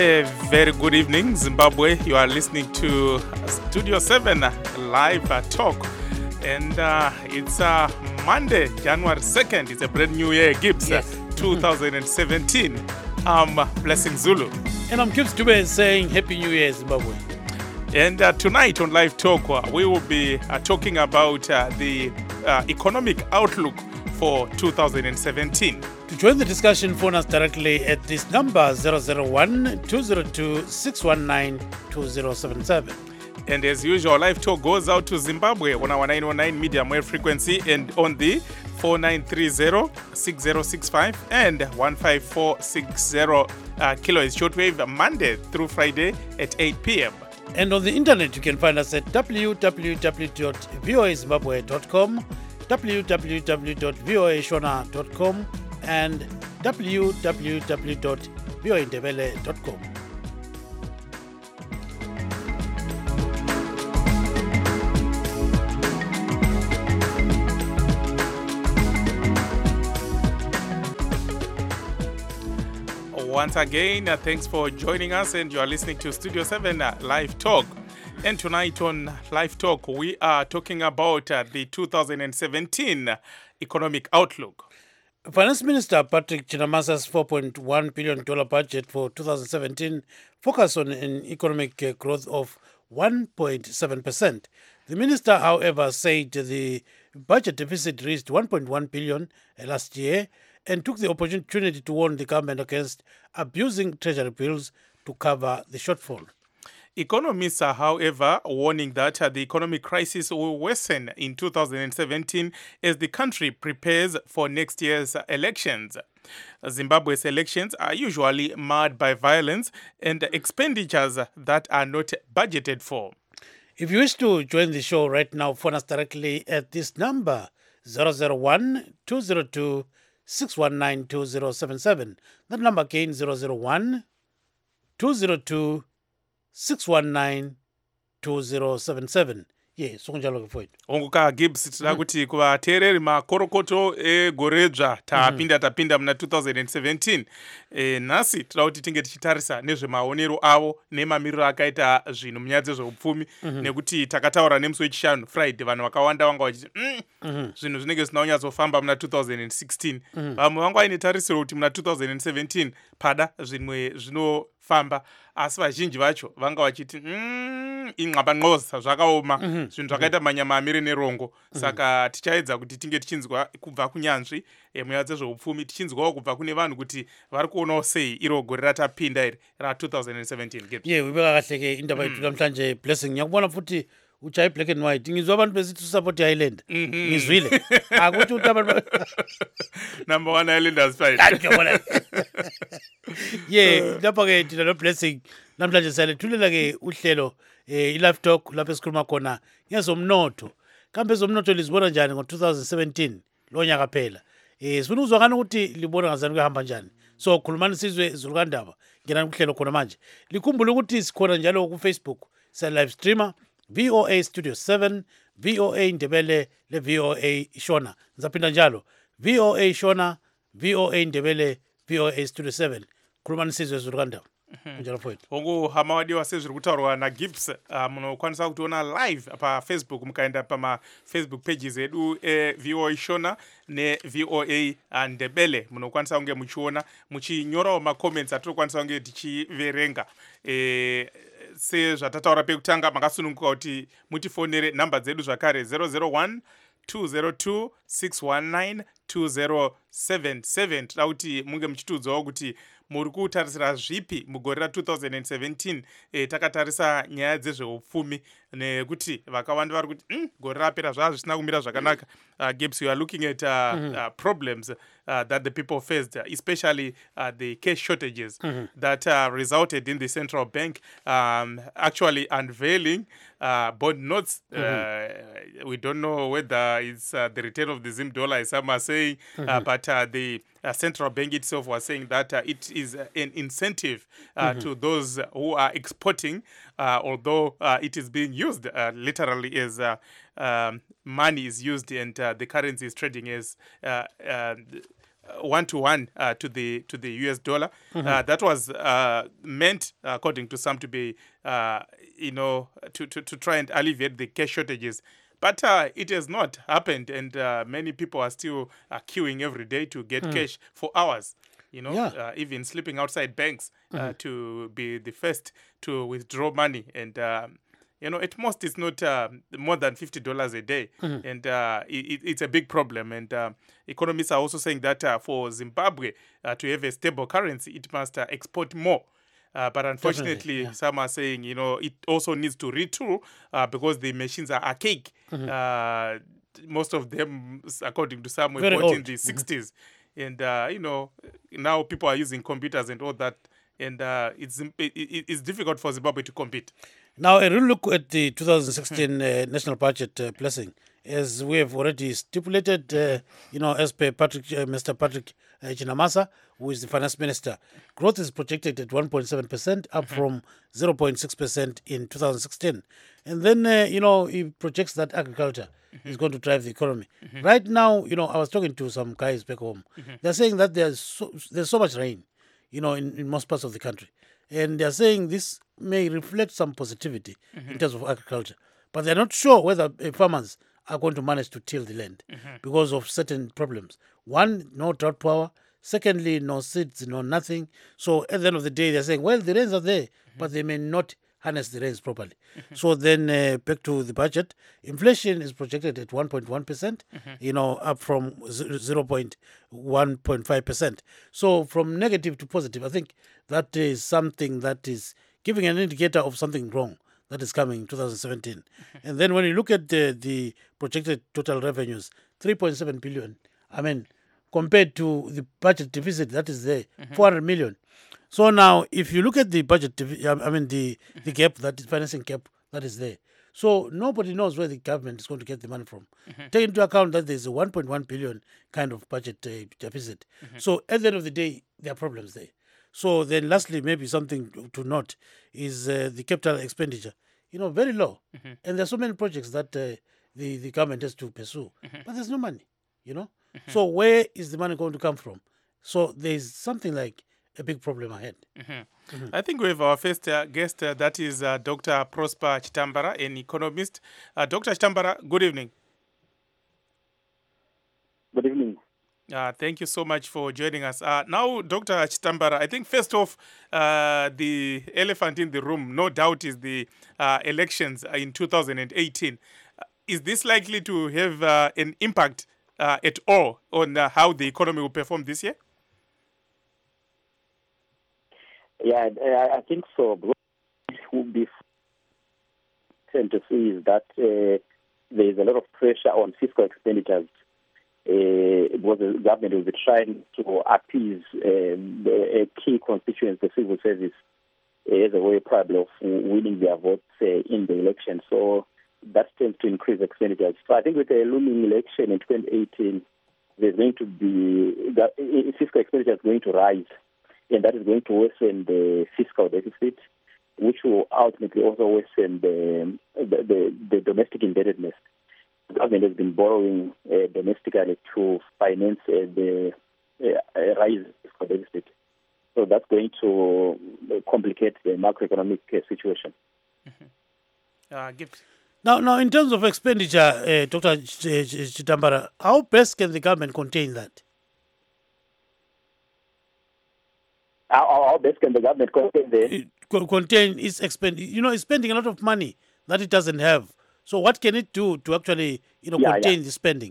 A very good evening, Zimbabwe. You are listening to Studio 7 live talk. And it's Monday, January 2nd. It's a brand new year, Gibbs, Yes. 2017. I'm Blessing Zulu. And I'm Gibbs Dube saying Happy New Year, Zimbabwe. And tonight on Live Talk, we will be talking about the economic outlook for 2017. To join the discussion, phone us directly at this number 001-202-619-2077. And as usual, Live Talk goes out to Zimbabwe on our 909 medium wave frequency and on the 4930-6065 and 15460 kilohertz shortwave Monday through Friday at 8 p.m. And on the internet, you can find us at www.voazimbabwe.com, www.voashona.com, and www.voaindebele.com. Once again, thanks for joining us, and you are listening to Studio 7 Live Talk. And tonight on Live Talk, we are talking about the 2017 economic outlook. Finance Minister Patrick Chinamasa's $4.1 billion budget for 2017 focused on an economic growth of 1.7%. The minister, however, said the budget deficit reached $1.1 billion last year and took the opportunity to warn the government against abusing treasury bills to cover the shortfall. Economists are, however, warning that the economic crisis will worsen in 2017 as the country prepares for next year's elections. Zimbabwe's elections are usually marred by violence and expenditures that are not budgeted for. If you wish to join the show right now, phone us directly at this number 001-202-619-2077. That number again 001-202-619-2077. Yes, sonjalo ke mfowethu. Onguka Gibbs tida kuti kuvateereri makorokoto egoredzva tapinda muna 2017. Nhasi tida kuti tinge tichitarisa nezvemaonero avo nemamiriro akaita zvinhu munyaya dzezveupfumi nekuti takataura nemusi wechishanu Friday vanhu vakawanda vanga vachiti zvinhu zvinenge zvisina kunyatsofamba muna 2016. Vamwe vanga vaine tarisiro kuti muna 2017 pada zvimwe zvinofamba, asi vazhinji vacho vanga vachiti inqabanqoza zvakaoma zvinhu zvakaita manyama amire nerongo. Saka tichaedza kuti tinge tichinzwa kubva kunyanzvi munyaya dzezveupfumi, tichinzwawo kubva kune vanhu kuti vari kuonawo sei iro gore ratapinda iri ra-2017. Ye ubeka kahle ke indaba yethu namhlanje Blessing. Ngiyakubona futhi uchayi black and white. Ngizwa abantu besithi support Island. Ngizwile. Akuthi abantu Number 1 Islanders fight. ngiyabona. Yeah, lapha ke thina no Blessing namhlanje siyalethulela ke uhlelo i-Live Talk lapho esikhuluma khona ngezomnotho. Kambe ezomnotho lizibona njani ngo-2017 lo nyaka phela? Sifuna ukuzwakana ukuthi libona ngazani kuhamba njani. So khulumani sizwe Zulukandaba. Ngenani kuhlelo khona manje. Likhumbule ukuthi sikhona njalo ku Facebook, sa live streamer VOA Studio 7, VOA Ndebele le VOA Shona. Ngizaphinda njalo. VOA Shona, VOA Ndebele, VOA Studio 7. Khulumani sizwe Zulukandaba. Njalo mfowethu. Onguhama wadiwa sezviri kutaurwa naGibbs, munokwanisa kutiona live pafacebook mukaenda pama-Facebook pages edu VOA Shona neVOA Ndebele. Munokwanisa kunge muchiona muchinyorawo macomments atinokwanisa kunge tichiverenga. Sezvatataura pekutanga makasununguka kuti mutifonere namba dzedu zvakare 001-202-619-2077. Tida kuti munge muchitiudzawo kuti muri kutarisira zvipi mugore ra-2017. Takatarisa nyaya dzezveupfumi nekuti vakawanda vari kuti gore rapera zvisina kumira zvakanaka. Gibbs, you are looking at problems that the people faced, especially the cash shortages that resulted in the central bank actually unveiling bond notes. We don't know whether it's the return of the Zim dollar, as some are saying, but the central bank itself was saying that it is an incentive to those who are exporting, although it is being used literally as money is used and the currency is trading as 1-to-1 to the US dollar. That was meant, according to some, to be to try and alleviate the cash shortages. But it has not happened, and many people are still queuing every day to get cash for hours. Even sleeping outside banks to be the first to withdraw money. And at most it's not more than $50 a day. And it's a big problem. And economists are also saying that for Zimbabwe to have a stable currency, it must export more. But unfortunately, some are saying, it also needs to retool because the machines are archaic. Most of them, according to some, were bought in the 60s. And, now people are using computers and all that. And it's difficult for Zimbabwe to compete. Now, a real look at the 2016 national budget blessing, as we have already stipulated, as per Mr. Patrick Chinamasa, who is the finance minister, growth is projected at 1.7%, up from 0.6% in 2016. And then, he projects that agriculture is going to drive the economy. Right now, I was talking to some guys back home. They're saying that there's so much rain, in most parts of the country. And they're saying this may reflect some positivity in terms of agriculture. But they're not sure whether farmers are going to manage to till the land because of certain problems. One, no drought power. Secondly, no seeds, no nothing. So at the end of the day, they're saying, well, the rains are there, but they may not harness the rains properly. So then back to the budget, inflation is projected at 1.1%, up from 1.5%. So from negative to positive, I think that is something that is giving an indicator of something wrong that is coming in 2017. And then when you look at the projected total revenues, 3.7 billion, compared to the budget deficit that is there, 400 million. So now, if you look at the budget, the gap, that is financing gap that is there. So nobody knows where the government is going to get the money from. Take into account that there's a 1.1 billion kind of budget deficit. So at the end of the day, there are problems there. So then lastly, maybe something to note is the capital expenditure, very low. And there's so many projects that the government has to pursue. But there's no money, So where is the money going to come from? So there's something like a big problem ahead. I think we have our first guest, that is Dr. Prosper Chitambara, an economist. Dr. Chitambara, good evening. Good evening. Thank you so much for joining us. Now, Dr. Chitambara, I think first off, the elephant in the room, no doubt, is the elections in 2018. Is this likely to have an impact at all on how the economy will perform this year? Yeah, I think so. What would be tend to see is that there is a lot of pressure on fiscal expenditures. Because the government will be trying to appease a key constituency, the civil service, as a way probably of winning their votes in the election. So that tends to increase expenditures. So I think with the looming election in 2018, there's going to be fiscal expenditure is going to rise, and that is going to worsen the fiscal deficit, which will ultimately also worsen the domestic indebtedness. The government has been borrowing domestically to finance the rise of the deficit. So that's going to complicate the macroeconomic situation. Now, in terms of expenditure, Dr. Chitambara, how best can the government contain that? How best can the government contain its it's spending a lot of money that it doesn't have. So what can it do to actually, contain the spending?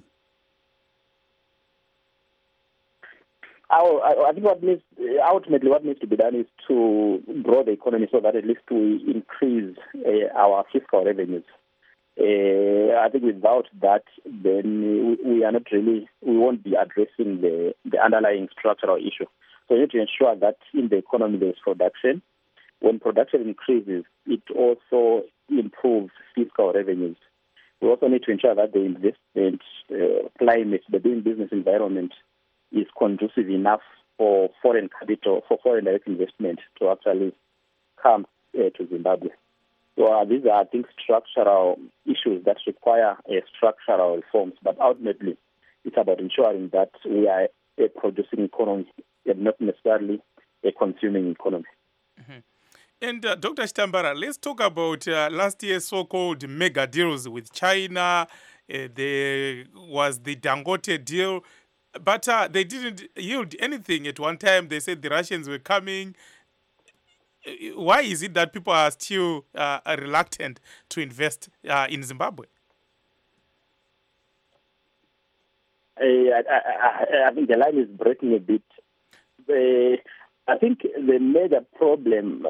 I think ultimately what needs to be done is to grow the economy so that at least we increase our fiscal revenues. I think without that, then we won't be addressing the underlying structural issue. So we need to ensure that in the economy there's production. When production increases, it also improves fiscal revenues. We also need to ensure that the investment climate, the doing business environment, is conducive enough for foreign capital, for foreign direct investment to actually come to Zimbabwe. So these are, I think, structural issues that require structural reforms. But ultimately, it's about ensuring that we are a producing economy and not necessarily a consuming economy. And Dr. Chitambara, let's talk about last year's so-called mega deals with China. There was the Dangote deal, but they didn't yield anything. At one time, they said the Russians were coming. Why is it that people are still reluctant to invest in Zimbabwe? I think the line is breaking a bit. I think the major problem,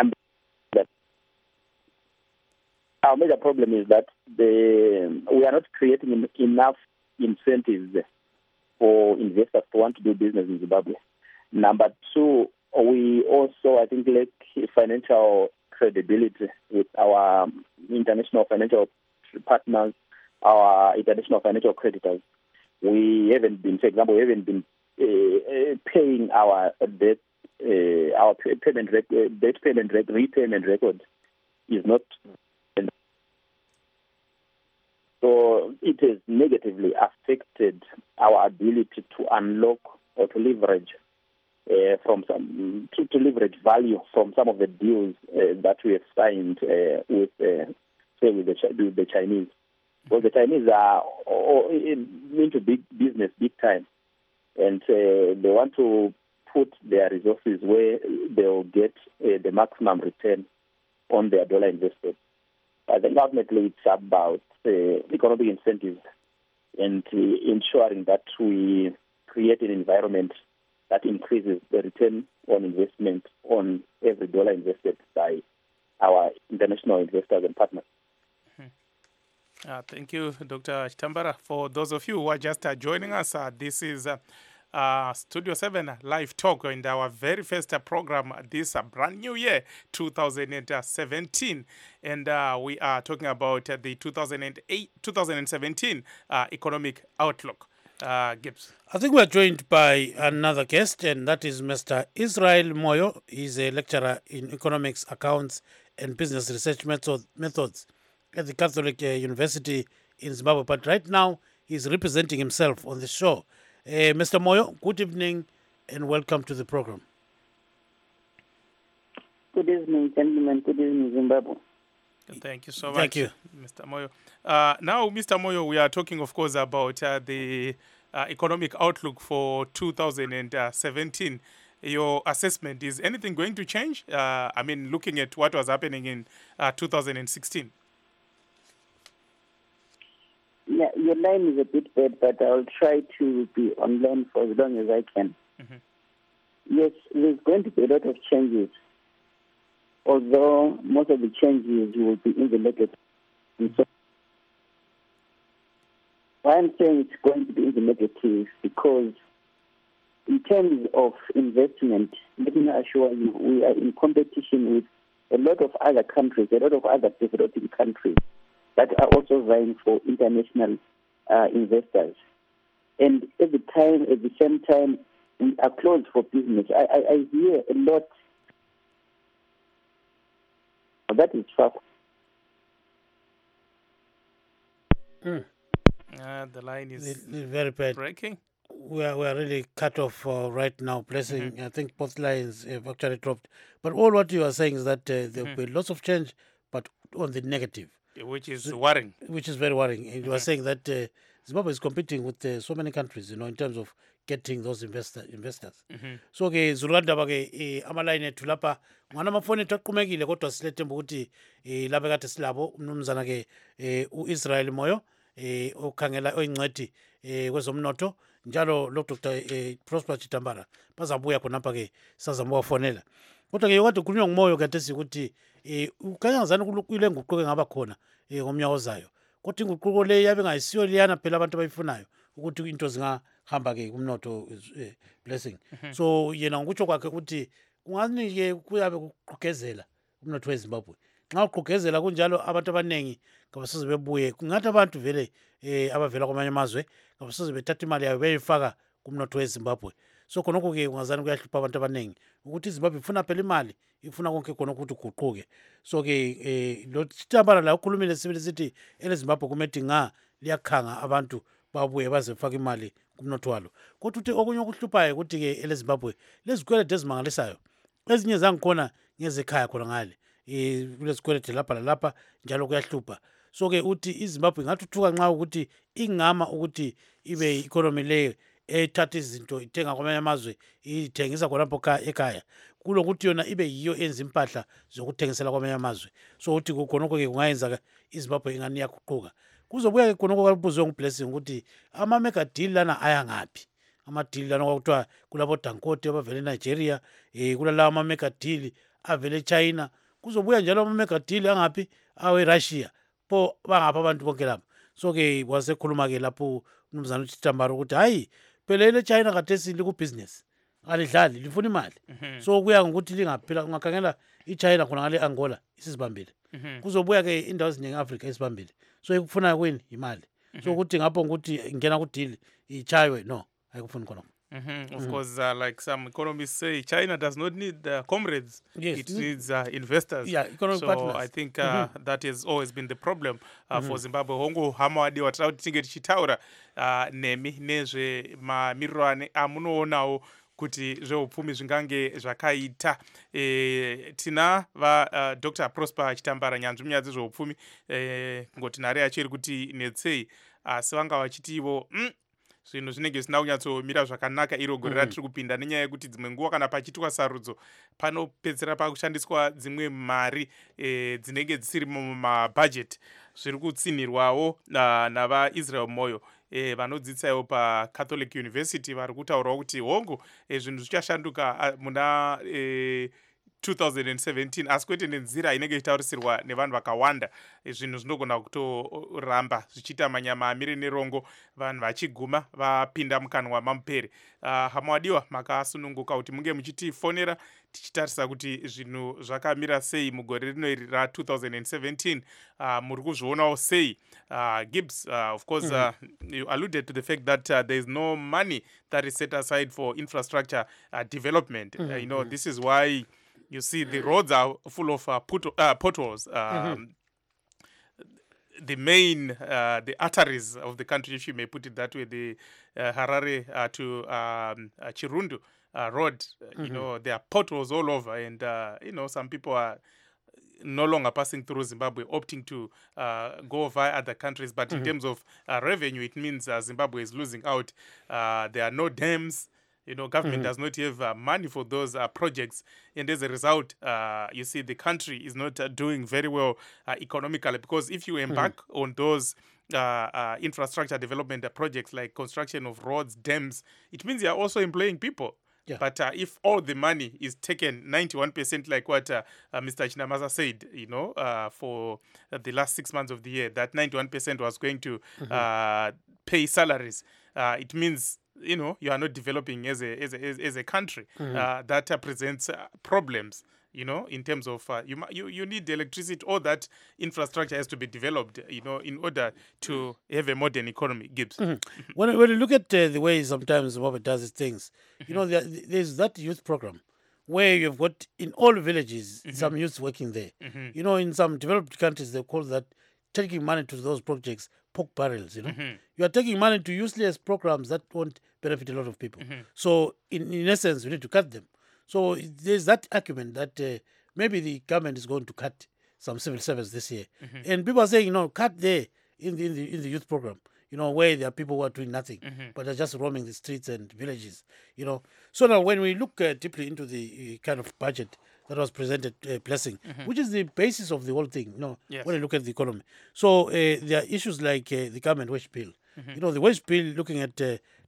our major problem is that we are not creating enough incentives for investors to want to do business in Zimbabwe. Number two, we also, I think, lack financial credibility with our international financial partners, our international financial creditors. We haven't been, for example, paying our debt. Our repayment record is not. So it has negatively affected our ability to unlock or to leverage to leverage value from some of the deals that we have signed with the Chinese. Well, the Chinese are into big business, big time, and they want to put their resources where they'll get the maximum return on their dollar invested. I think ultimately it's about economic incentives and ensuring that we create an environment that increases the return on investment on every dollar invested by our international investors and partners. Thank you, Dr. Chitambara. For those of you who are just joining us, this is Studio 7 Live Talk in our very first program this brand new year, 2017. And we are talking about the 2017 economic outlook. Gibbs. I think we're joined by another guest, and that is Mr. Israel Moyo. He's a lecturer in economics, accounts, and business research methods at the Catholic University in Zimbabwe. But right now, he's representing himself on the show. Mr. Moyo, good evening and welcome to the program. Good evening, gentlemen. Good evening, Zimbabwe. Thank you so much, Thank you, Mr. Moyo. Now, Mr. Moyo, we are talking, of course, about the economic outlook for 2017. Your assessment, is anything going to change? I mean, looking at what was happening in 2016. Yeah, your line is a bit bad, but I'll try to be online for as long as I can. Mm-hmm. Yes, there's going to be a lot of changes, although most of the changes will be in the negative. And so why I'm saying it's going to be in the negative because in terms of investment, let me assure you, we are in competition with a lot of other countries, a lot of other developing countries that are also vying for international investors. And at the same time, we are closed for business. I hear a lot. That is tough. The line is very bad. breaking. We are really cut off right now. Blessing, I think both lines have actually dropped. But all what you are saying is that there will be lots of change, but on the negative. Which is worrying. Which is very worrying. And you are saying that Zimbabwe is competing with so many countries, in terms of getting those investors. So ke zulukandaba ke amaline ethu lapha ngwana amafoni ethu aqhumekile kodwa silethemba ukuthi lapha kade silabo umnumzana ke uIsrael Moyo okhangela oyingcedi kwezomnotho njalo lo Dr. Prosper Chitambara bazabuya khonapha ke sazamwafonela. Kodwa ke yokade kukhulunywa ngumoyo kade sikuthi ukanyangazana kule nguquko engaba khona ngomnyaka ozayo. Kodwa inguquko le yabe ngayisiyo liyana phela abantu abayifunayo ukuthi into zingahamba ke kumnotho Blessing. So yena ngokutsho kwakhe ukuthi kungani ke kuyabe kuqhugezela umnotho weZimbabwe. Nxa uqhugezela kunjalo abantu abanengi ngabasize bebuye kungathi abantu vele abavela kwamanye amazwe ngabasize bethatha imali yabo beyifaka kumnotho weZimbabwe. So khonokho ke ungazani kuyahlupha abantu abanengi ukuthi iZimbabwe ifuna phela imali ifuna konke khona ukuthi uguquke. So ke lo Chitambara la ukhulumile sibili sithi eleZimbabwe kumethi liyakhanga abantu babuye bazefaka imali kumnotho walo. Kodwa uthi okunye okuhluphayo ukuthi-ke elezimbabwe lezikwelede ezimangalisayo ezinye zangikhona ngezekhaya khona ngale kulezikwelede lapha lalapha njalo kuyahlupha. So-ke uthi izimbabwe ingathuthuka nxa ukuthi ingama ukuthi ibe i-economy leyo ethatha izinto ithenga kwamanye amazwe ithengisa khonapho ekhaya kulokuthi yona ibe yiyo enza impahla zokuthengisela kwamanye amazwe. So uthi khonokho-ke kungayenza izimbabwe ingani iyaguquka. Kuzobuya-ke khonokho kwalibuzwe nguBlessing ukuthi ama-mega deal lana aya ngaphi. Ama-deal lana kwakuthiwa kulabo-Dangote abavele eNigeria, kulalawa ama-mega deal avele eChina. Kuzobuya njalo ama-mega deal angaphi awe-Russia. Pho bangapha abantu bonke lapha. So-ke wasekhuluma-ke lapho umnumzana uThito Tambara ukuthi hayi phela ele-China khathesi likubhizinesi alidlali lifuna imali. So kuya ngokuthi lingaphila ungakhangela iChina khona ngale Angola isizibambile. Kuzobuya-ke indawo eziningi e-Africa esibambile. So ekufunayo kwini imali. So ukuthi ngapho ukuthi ingena ku-deal ichaywe no ayikufuni khona. Of course, like some economists say, China does not need comrades. Yes. It needs investors. Yeah, economic so partners. I think that has always been the problem for Zimbabwe. Hongo hamawadiwa tauti tinge tichitaura nemi nezve mamiriro amunoonawo kuti zveupfumi zvingange zvakaita. Tina Dr. Prosper Chitambara nyanzvi munyaya dzezveupfumi ngoti nhare yacho iri kuti netsei asi vanga vachitivo zvinhu zvinenge zvisina kunyatsomira zvakanaka iro gore ratiri kupinda nenyaya yekuti dzimwe nguva kana pachiitwa sarudzo panopedzera pakushandiswa dzimwe mari dzinenge dzisiri mumabhajeti zviri kutsinhirwawo navaisrael moyo vanodzidzisawo paCatholic University vari kutaurawo kuti hongu zvinhu zvichashanduka muna 2017 asi kwete nenzira inenge ichitaurisirwa nevanhu vakawanda. Zvinhu zvinogona kutoramba zvichiita manyama amire nerongo vanhu vachiguma vapinda mukanwa mamupere. Hama wadiwa makasununguka kuti munge muchitifonera tichitarisa kuti zvinhu zvakamira sei mugore rino iri ra2017. Muri kuzvionawo sei? Gibbs, of course, you alluded to the fact that there is no money that is set aside for infrastructure development. You know, this is why you see the roads are full of potholes. The main, the arteries of the country, if you may put it that way, the Harare to Chirundu road, you know, there are potholes all over. And, you know, some people are no longer passing through Zimbabwe, opting to go via other countries. But in terms of revenue, it means Zimbabwe is losing out. There are no dams. You know, government does not have money for those projects. And as a result, you see the country is not doing very well economically. Because if you embark on those infrastructure development projects like construction of roads, dams, it means you are also employing people. Yeah. But if all the money is taken, 91%, like what Mr. Chinamasa said, you know, for the last 6 months of the year, that 91% was going to pay salaries. It means, you know, you are not developing as a country. That presents problems, you know, in terms of you need electricity. All that infrastructure has to be developed, you know, in order to have a modern economy. Gibbs. When you look at the way sometimes Zimbabwe does its things, you know, there's that youth program where you've got in all villages some youth working there. You know, in some developed countries they call that taking money to those projects pork barrels. You know, you are taking money to useless programs that won't benefit a lot of people. So in essence, we need to cut them. So there's that argument that maybe the government is going to cut some civil service this year, and people are saying, you know, cut there in the youth program. You know, where there are people who are doing nothing, but are just roaming the streets and villages. You know, so now when we look deeply into the kind of budget that was presented, Blessing, which is the basis of the whole thing. You know, when you look at the economy, so there are issues like the government wage bill. You know, the wage bill looking at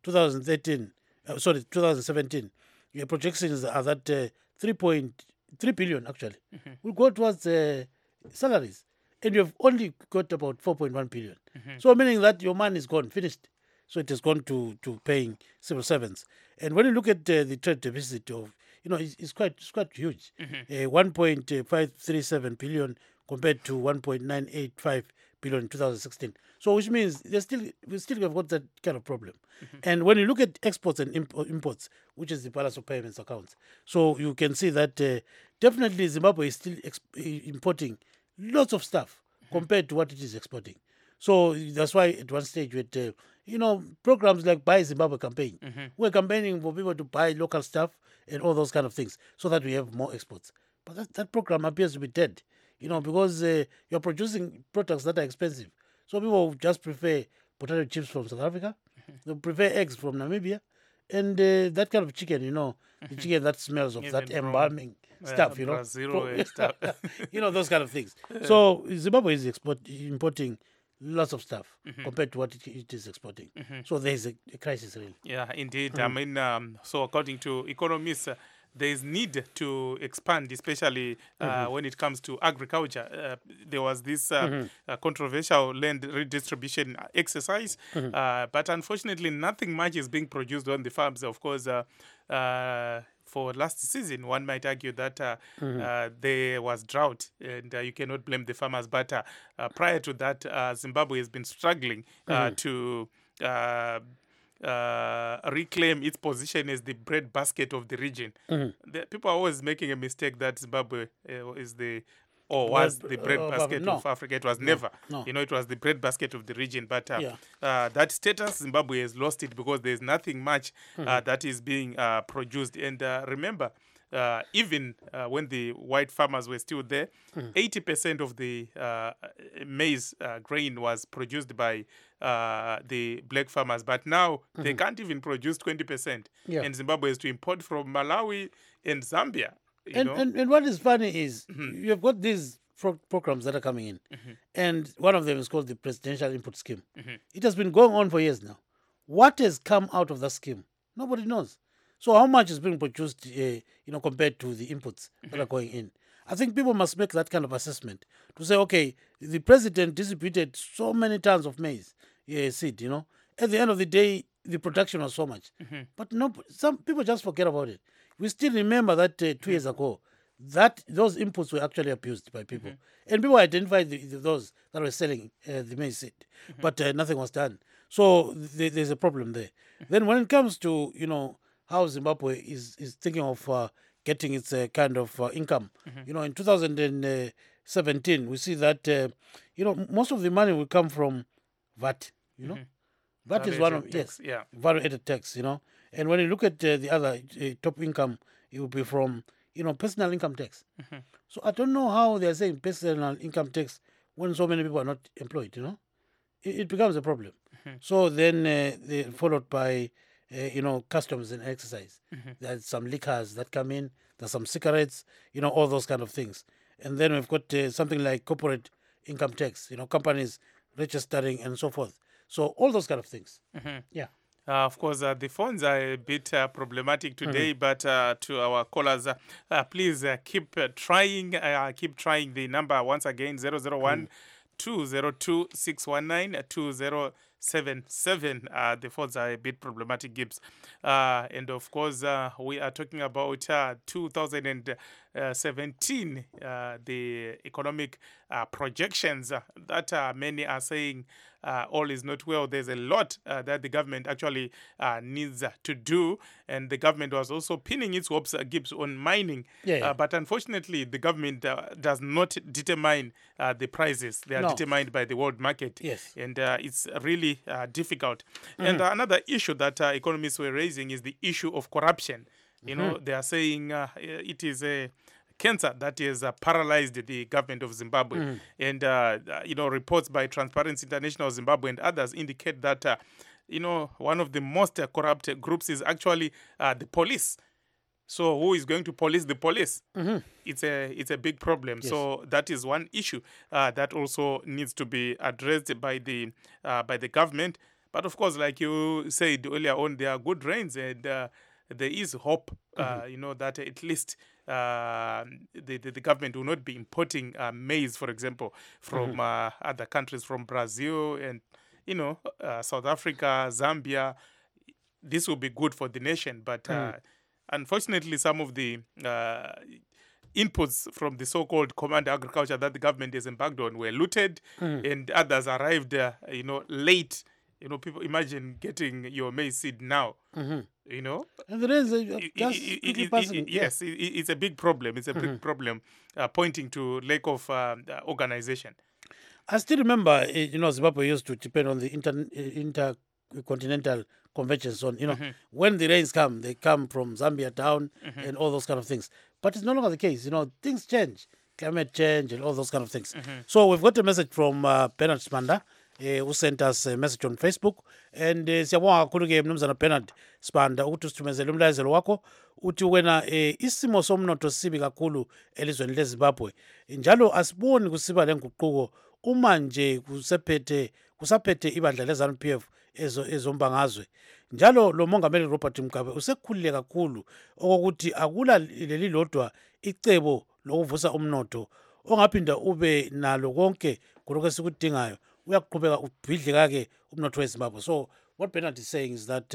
2017. Your projections are that 3.3 billion actually will go towards salaries, and you have only got about 4.1 billion. So meaning that your money is gone, finished. So it has gone to paying civil servants. And when you look at the trade deficit of, you know, it's quite huge. 1.537 billion compared to 1.985 billion in 2016. So which means we still have got that kind of problem. And when you look at exports and imports, which is the balance of payments accounts, so you can see that definitely Zimbabwe is still importing lots of stuff compared to what it is exporting. So that's why at one stage with programs like Buy Zimbabwe campaign, we're campaigning for people to buy local stuff and all those kind of things so that we have more exports. But that program appears to be dead, because you're producing products that are expensive. So people just prefer potato chips from South Africa, they prefer eggs from Namibia, and that kind of chicken, the chicken that smells of that Even from, embalming stuff, Brazil and stuff. those kind of things. So Zimbabwe is importing lots of stuff compared to what it is exporting. So there is a crisis, really. Yeah, indeed. I mean, so according to economists, there is need to expand, especially when it comes to agriculture. There was this controversial land redistribution exercise, but unfortunately, nothing much is being produced on the farms. Of course, for last season, one might argue that there was drought, and you cannot blame the farmers. But prior to that, Zimbabwe has been struggling to reclaim its position as the breadbasket of the region. The, people are always making a mistake that Zimbabwe is the was the breadbasket of Africa. It was never. No. It was the breadbasket of the region. But that status, Zimbabwe has lost it because there's nothing much that is being produced. And remember, even when the white farmers were still there, 80% of the maize grain was produced by the black farmers. But now they can't even produce 20%. Yeah. And Zimbabwe has to import from Malawi and Zambia. And what is funny is you have got these programs that are coming in, and one of them is called the Presidential Input Scheme. It has been going on for years now. What has come out of that scheme? Nobody knows. So how much is being produced, compared to the inputs that are going in? I think people must make that kind of assessment to say, okay, the president distributed so many tons of maize seed. At the end of the day, the production was so much, but no, some people just forget about it. We still remember that 2 years ago, that those inputs were actually abused by people, and people identified those that were selling the maize seed, but nothing was done. So there's a problem there. Then when it comes to how Zimbabwe is thinking of getting its kind of income, in 2017 we see that most of the money will come from VAT. VAT is one of value-added tax. And when you look at the other top income, it will be from personal income tax. So I don't know how they are saying personal income tax when so many people are not employed. It becomes a problem. So then they followed by customs and exercise. There's some liquors that come in. There's some cigarettes. All those kind of things. And then we've got something like corporate income tax. Companies registering and so forth. So all those kind of things. Yeah. Of course, the phones are a bit problematic today, but to our callers, please keep trying. Keep trying the number once again, 001 202 619 2077. The phones are a bit problematic, Gibbs. And of course, we are talking about 2017, the economic projections that many are saying all is not well. There's a lot that the government actually needs to do, and the government was also pinning its hopes, Gibbs, on mining. But unfortunately, the government does not determine the prices. They are determined by the world market. Yes. And it's really difficult. And another issue that economists were raising is the issue of corruption. They are saying it is a cancer that has paralyzed the government of Zimbabwe. And, reports by Transparency International Zimbabwe and others indicate that, one of the most corrupt groups is actually the police. So who is going to police the police? It's a big problem. Yes. So that is one issue that also needs to be addressed by the government. But of course, like you said earlier on, there are good rains, and there is hope, that at least the government will not be importing maize, for example, from other countries, from Brazil and, South Africa, Zambia. This will be good for the nation. But unfortunately, some of the inputs from the so-called command agriculture that the government has embarked on were looted, and others arrived, late. People imagine getting your maize seed now. And there is just passing. Yes, it's a big problem. It's a big problem, pointing to lack of organization. I still remember, Zimbabwe used to depend on the intercontinental convention zone. When the rains come, they come from Zambia down and all those kind of things. But it's no longer the case. Things change, climate change and all those kind of things. So we've got a message from Bernard Spanda, who sent us a message on Facebook. And siyabonga kakhulu-ke mnumzana Bernard Spanda ukuthi usithumezele umlayezelo wakho uthi wena isimo somnotho sibi kakhulu elizweni leZimbabwe njalo asiboni kusiba lenguquko uma nje kusaphethe ibandla leZANU-PF ezombangazwe njalo lo mongameli Robert Mugabe usekhulile kakhulu okokuthi akula leli lodwa icebo lokuvusa umnotho ongaphinda ube nalo konke kulokho esikudingayo uyaqhubeka ubhidle kake umnotho weZimbabwe. So what Bernard is saying is that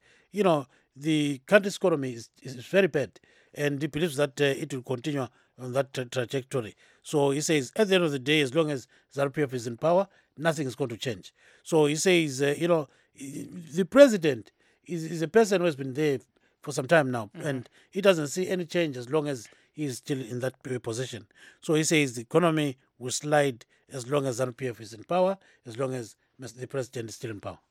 the country's economy is very bad, and he believes that it will continue on that trajectory. So he says, at the end of the day, as long as ZANU-PF is in power, nothing is going to change. So he says, the president is a person who has been there for some time now, and he doesn't see any change as long as he is still in that position. So he says the economy will slide as long as ZANU-PF is in power, as long as the president is still in power.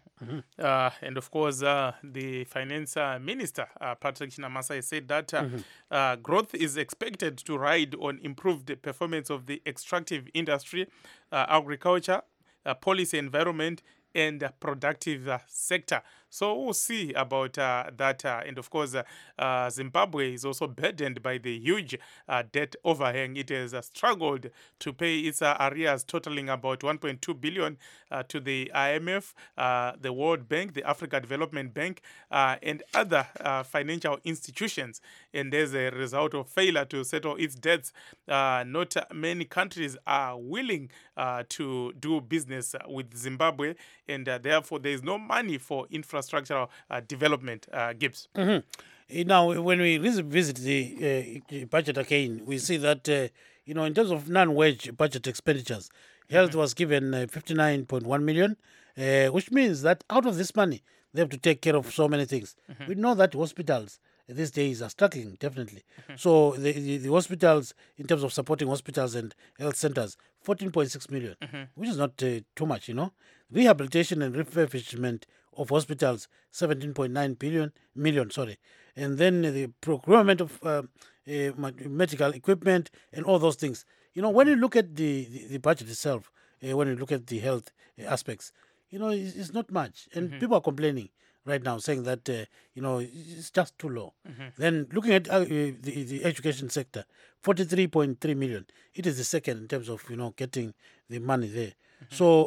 And of course, the finance minister, Patrick Chinamasa, has said that growth is expected to ride on improved performance of the extractive industry, agriculture, policy, environment, and productive sector. So we'll see about that. And of course, Zimbabwe is also burdened by the huge debt overhang. It has struggled to pay its arrears, totaling about 1.2 billion to the IMF, the World Bank, the Africa Development Bank, and other financial institutions. And as a result of failure to settle its debts, not many countries are willing to do business with Zimbabwe, and therefore there is no money for infrastructural development. Gibbs. Now, when we visit the budget again, we see that in terms of non-wage budget expenditures, health was given 59.1 million, which means that out of this money, they have to take care of so many things. We know that hospitals these days are struggling, definitely. So the hospitals, in terms of supporting hospitals and health centers, 14.6 million, which is not too much, Rehabilitation and refurbishment of hospitals, 17.9 million. And then the procurement of medical equipment and all those things. When you look at the budget itself, when you look at the health aspects, it's not much. And people are complaining right now, saying that, it's just too low. Then looking at the education sector, 43.3 million. It is the second in terms of, getting the money there. So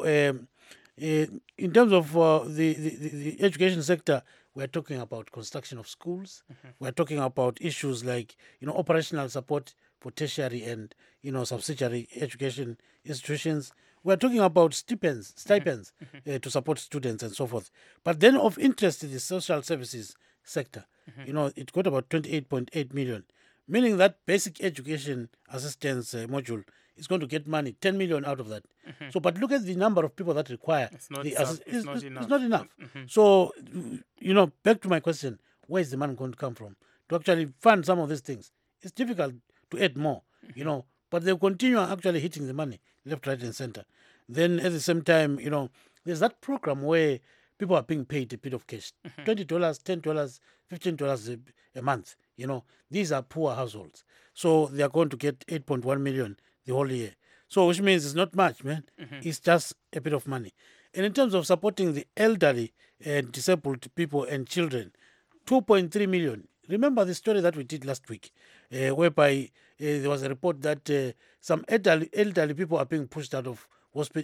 in terms of the education sector, we're talking about construction of schools. We're talking about issues like, operational support for tertiary and, subsidiary education institutions. We're talking about stipends to support students and so forth. But then of interest in the social services sector, it got about 28.8 million, meaning that basic education assistance module is going to get money, 10 million out of that. So, but look at the number of people that require. It's not enough. So, back to my question, where is the money going to come from to actually fund some of these things? It's difficult to add more, but they continue actually hitting the money left, right, and center. Then at the same time, there's that program where people are being paid a bit of cash, $20, $10, $15 a month. These are poor households. So they are going to get 8.1 million the whole year. So which means it's not much, man. It's just a bit of money. And in terms of supporting the elderly and disabled people and children, 2.3 million. Remember the story that we did last week, whereby there was a report that some elderly people are being pushed out of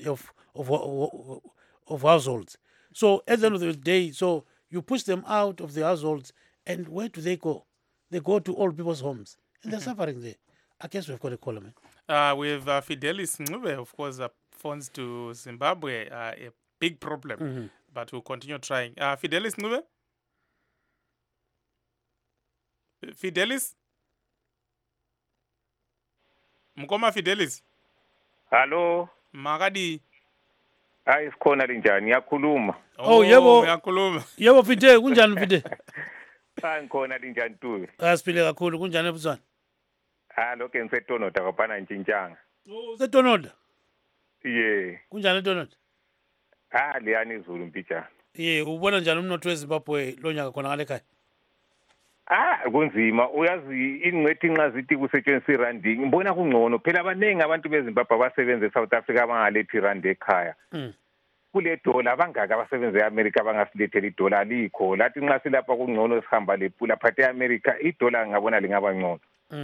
households. So at the end of the day, so you push them out of the households, and where do they go? They go to old people's homes, and they're suffering there. I guess we've got a caller, man. With Fidelis Ncube, of course, funds to Zimbabwe are a big problem, but we'll continue trying. Fidelis Ncube? Fidelis? Mkoma Fidelis? Hello. Makadi? Sikhona linjani yakhuluma? Oh yebo. Uyakhuluma. Yebo Fide, kunjani Fide? Ngikhona linjani tu? Asiphile kakhulu, kunjani ebusana? Lokho ngiseTonoda kaphana ntshintshanga. Oh, seTonoda. ye kunjani Donald? liyani izulu mpitshana. Ubona njani umnotho weZimbabwe lo nyaka khona ngale ekhaya? Kunzima uyazi ingcwethi nxa zithi kusetshenziswa irandi ngibona kungcono phela abaningi abantu beZimbabwe abasebenza eSouth Africa abangalethi irandi ekhaya. Kule dola abangaka abasebenza eAmerica abangasilethela idola alikho. Lathi nxa silapha kungcono sihamba lepula phathe eAmerica idola ngabona lingaba ngcono.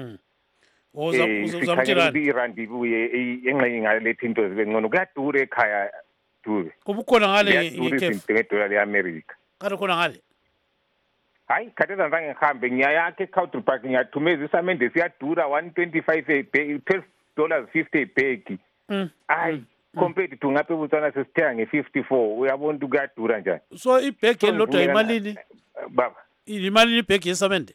Uzamthirani irandi ibuye engxenye ngalethi into zibe ngcono kuyadura ekhaya dube. kubukhona ngale izinto ngedola leAmerica. Kade khona ngale. Hayi khatheza ngizange ngihambe ngiyayakhe eCountry Park ngiyathumeza isamende siyadura 125 $12.50 ibhegi. Hayi compared to ngapha eBotswana sesithenga nge-54 uyabona ukuthi kuyadura njani. So ibhegi elilodwa imalini? Baba Imalini ibhegi yesamende?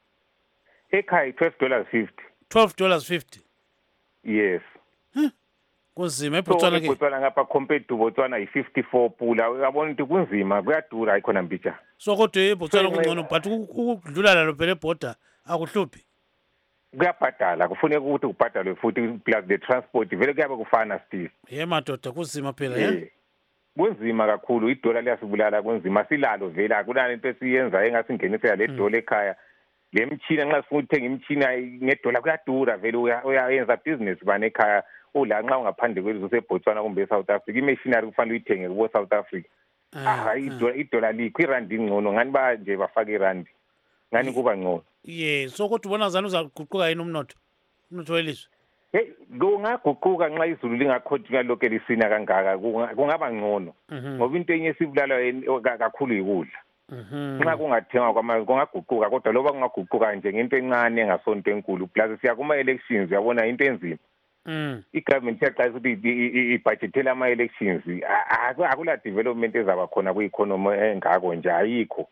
Ekhaya $12.50. $12.50. Yes. Kunzima eBotswana ke. eBotswana ngapha compared to Botswana i-54 pula uyabona ukuthi kunzima kuyadura ayikhona mpitshana. So kodwa eBotswana kungcono but ukudlula lalo phela eborder akuhluphi. Kuyabhadala kufuneka ukuthi kubhadalwe futhi plus the transport vele kuyabe kufana still. Madoda kunzima phela Kunzima kakhulu idola liyasibulala kunzima silalo vele akunani into esiyenza engasingenisela le dola ekhaya. Le mchina nxa sifuna ukuthenga imchina ngedola kuyadura vele uyayenza business bani ekhaya ula nxa ungaphandle kwelizwe useBotswana kumbe eSouth Africa imachinery kufanele uyithenge kubo South Africa. Idola likho irandi ingcono ngani ba nje bafaka irandi ngani kuba ngcono. So kodwa ubona zani uzaguquka yini umnotho welizwe? Kungaguquka nxa izulu lingakhontinua lokho lisina kangaka kungaba ngcono ngoba into enye esibulala kakhulu yikudla. Nxa kungathengwa kwamanje kungaguquka kodwa loba kungaguquka nje ngento encane engasonto enkulu plus siya kuma elections uyabona into enzima. I-government iyaqalisa ukuthi ibudgetele ama-elections akula development ezaba khona kwi-economy engako nje ayikho.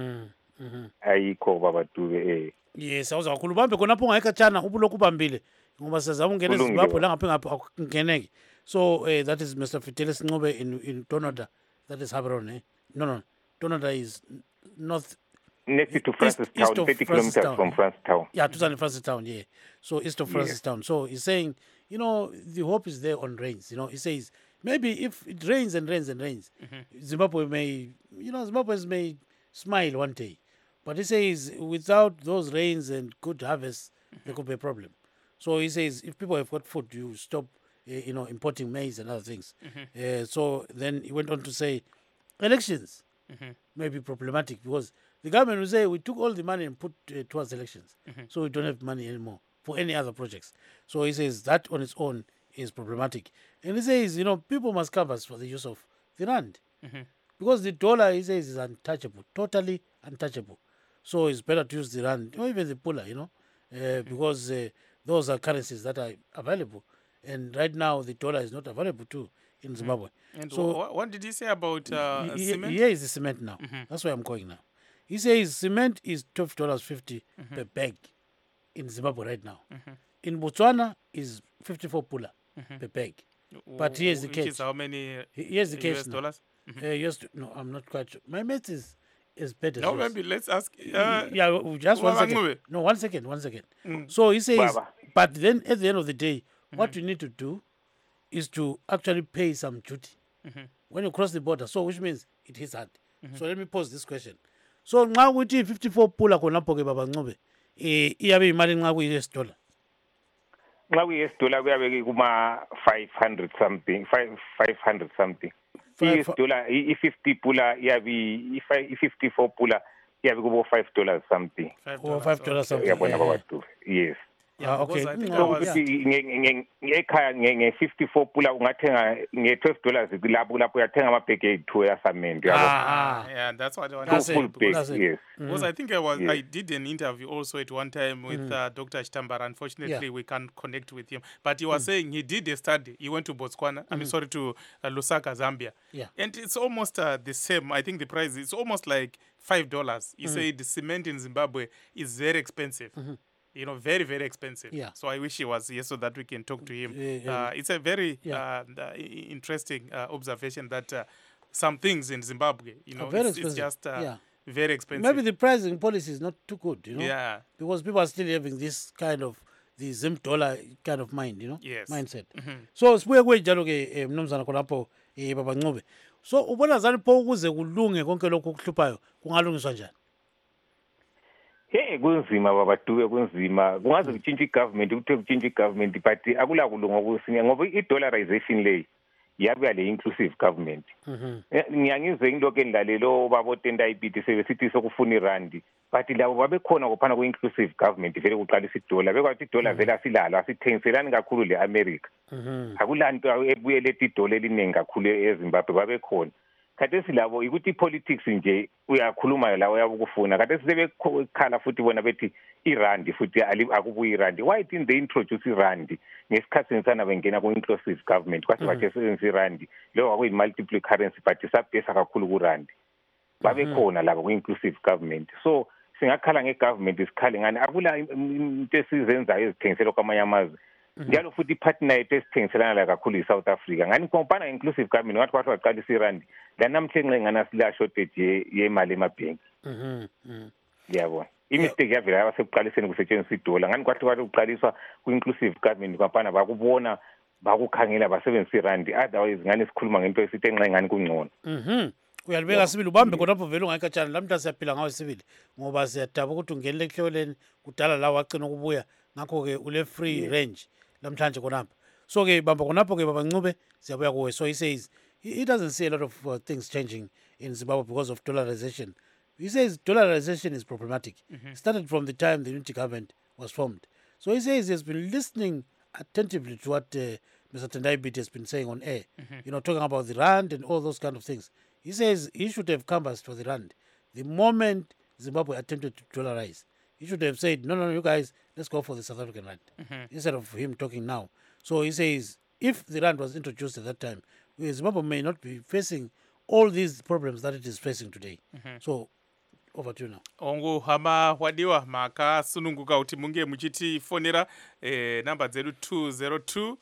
Ayikho baba Dube. Awuza kakhulu ubambe khonapho ungayikhatshana ubulokhu ubambile ngoba sizama ungena eZimbabwe la ngapha akungeneki. So that is Mr. Fidelis Ncube in Donoda. That is Habron. No. Donoda is north next to Francistown, 30 kilometers from Francistown. Yeah, to Francistown, So east of Francistown. So he's saying, the hope is there on rains. He says maybe if it rains and rains and rains, Zimbabwe may, Zimbabweans may smile one day. But he says without those rains and good harvests, there could be a problem. So he says if people have got food, you stop, importing maize and other things. So then he went on to say elections may be problematic because the government will say we took all the money and put towards elections. So we don't have money anymore for any other projects. So he says that on its own is problematic. And he says, people must cover for the use of the rand. Because the dollar, he says, is untouchable, totally untouchable. So it's better to use the rand, or even the pula, because those are currencies that are available. And right now, the dollar is not available too in Zimbabwe. And so, what did he say about cement? Here is the cement now. That's where I'm going now. He says cement is $12.50 per bag in Zimbabwe right now. In Botswana is 54 pula per bag. But here's the case. Which is how many here's the case US dollars? No, I'm not quite sure. My math is better. No, maybe let's ask. Just 1 second. No, 1 second. So he says, Baba. But then at the end of the day, what you need to do is to actually pay some duty when you cross the border. So which means it hits hard. So let me pose this question. So now we 54 pula khonapho ke baba Ncube. Iyabe imali nxa kuyi-US dollar. Nxa kuyi-US dollar kuyabe kuma 500 something. I-US dollar i-50 pula iyabe i-54 pula iyabe kubo $5 something. $5 something. Uyabona baba. Yes. Yeah, okay. Ngekhaya nge-54 pula ungathenga nge-$12 lapho uyathenga amabhegi ayi-2 yasamende. Yeah, that's what I want to say. Full bag, yes. Because I think I did an interview also at one time with Dr. Chitambara. Unfortunately, we can't connect with him. But he was saying he did a study. He went to Botswana. To Lusaka, Zambia. Yeah. And it's almost the same. I think the price is almost like $5. He said the cement in Zimbabwe is very expensive. Very, very expensive. Yeah. So I wish he was here so that we can talk to him. It's a very interesting observation that some things in Zimbabwe, it's just very expensive. Maybe the pricing policy is not too good, Yeah. because people are still having this kind of the Zim dollar kind of mind, Yes. mindset. So sibuye kwenjalo ke mnumzana khonapho baba Ncube. So ubona zani pho ukuze kulunge konke lokho okuhluphayo kungalungiswa njani? Hey, kunzima babadube kunzima. Kungaze kutshintshe igovernment kuthe kutshintshe igovernment but akula kulunga kusinya ngoba i-dollarization le yabuya le inclusive government. Ngiyangizwe ingilokho endlalelo babo tenda ibiti sebesithi sokufuna irandi but labo babekhona kophana ku-inclusive government vele kuqalisa idola bekwathi idola vele asilalo asithengiselani kakhulu le-America. Akulanto ebuye lethi idola eliningi kakhulu eZimbabwe babekhona. Khathesi labo ikuthi i-politics nje uyakhuluma la uyabukufuna khathesi sebekhala futhi bona bethi irandi futhi akubuyi irandi. Why didn't they introduce irandi ngesikhathi sana bengena ku-inclusive government kwase bathe sebenzisa irandi leyo kwakuyi-multiple currency but isabhesa kakhulu kurandi babekhona laba ku-inclusive government. So singakhala nge-government sikhale ngani akula into esizenzayo ezithengisela kwamanye amazwe njalo futhi ipartner yethu esithengiselana la kakhulu i-South Africa ngani kompana inclusive government ngathi kwathi waqalisa irandi la namhlanje ngana sila shortage yemali emabhenki. Yabona imistake yavela yabasekuqaliseni kusetshenziswa idola ngani kwathi kuqaliswa ku-inclusive government kompana bakubona bakukhangela basebenzisa irandi otherwise ngani sikhuluma ngento esithi enxa ngani kungcono. Uyalibeka sibili ubambe khonapho vele ungayikatshana lamhla siyaphila ngawo sibili ngoba siyadaba ukuthi ungenele ekuhloleni kudala la wagcina ukubuya ngakho-ke ule free range namhlanje khonapho. So-ke bamba khonapho-ke baba Ncube siyabuya kuwe. So he says he doesn't see a lot of things changing in Zimbabwe because of dollarization. He says dollarization is problematic. It started from the time the unity government was formed. So he says he has been listening attentively to what Mr. Tendai Biti has been saying on air, talking about the rand and all those kind of things. He says he should have canvassed for the rand. The moment Zimbabwe attempted to dollarize, he should have said, no, you guys, let's go for the South African rand, instead of him talking now. So he says, if the rand was introduced at that time, Zimbabwe may not be facing all these problems that it is facing today. So, over to you now. Ongu hama wadiwa makasununguka kuti munge muchitifonera namba dzedu 202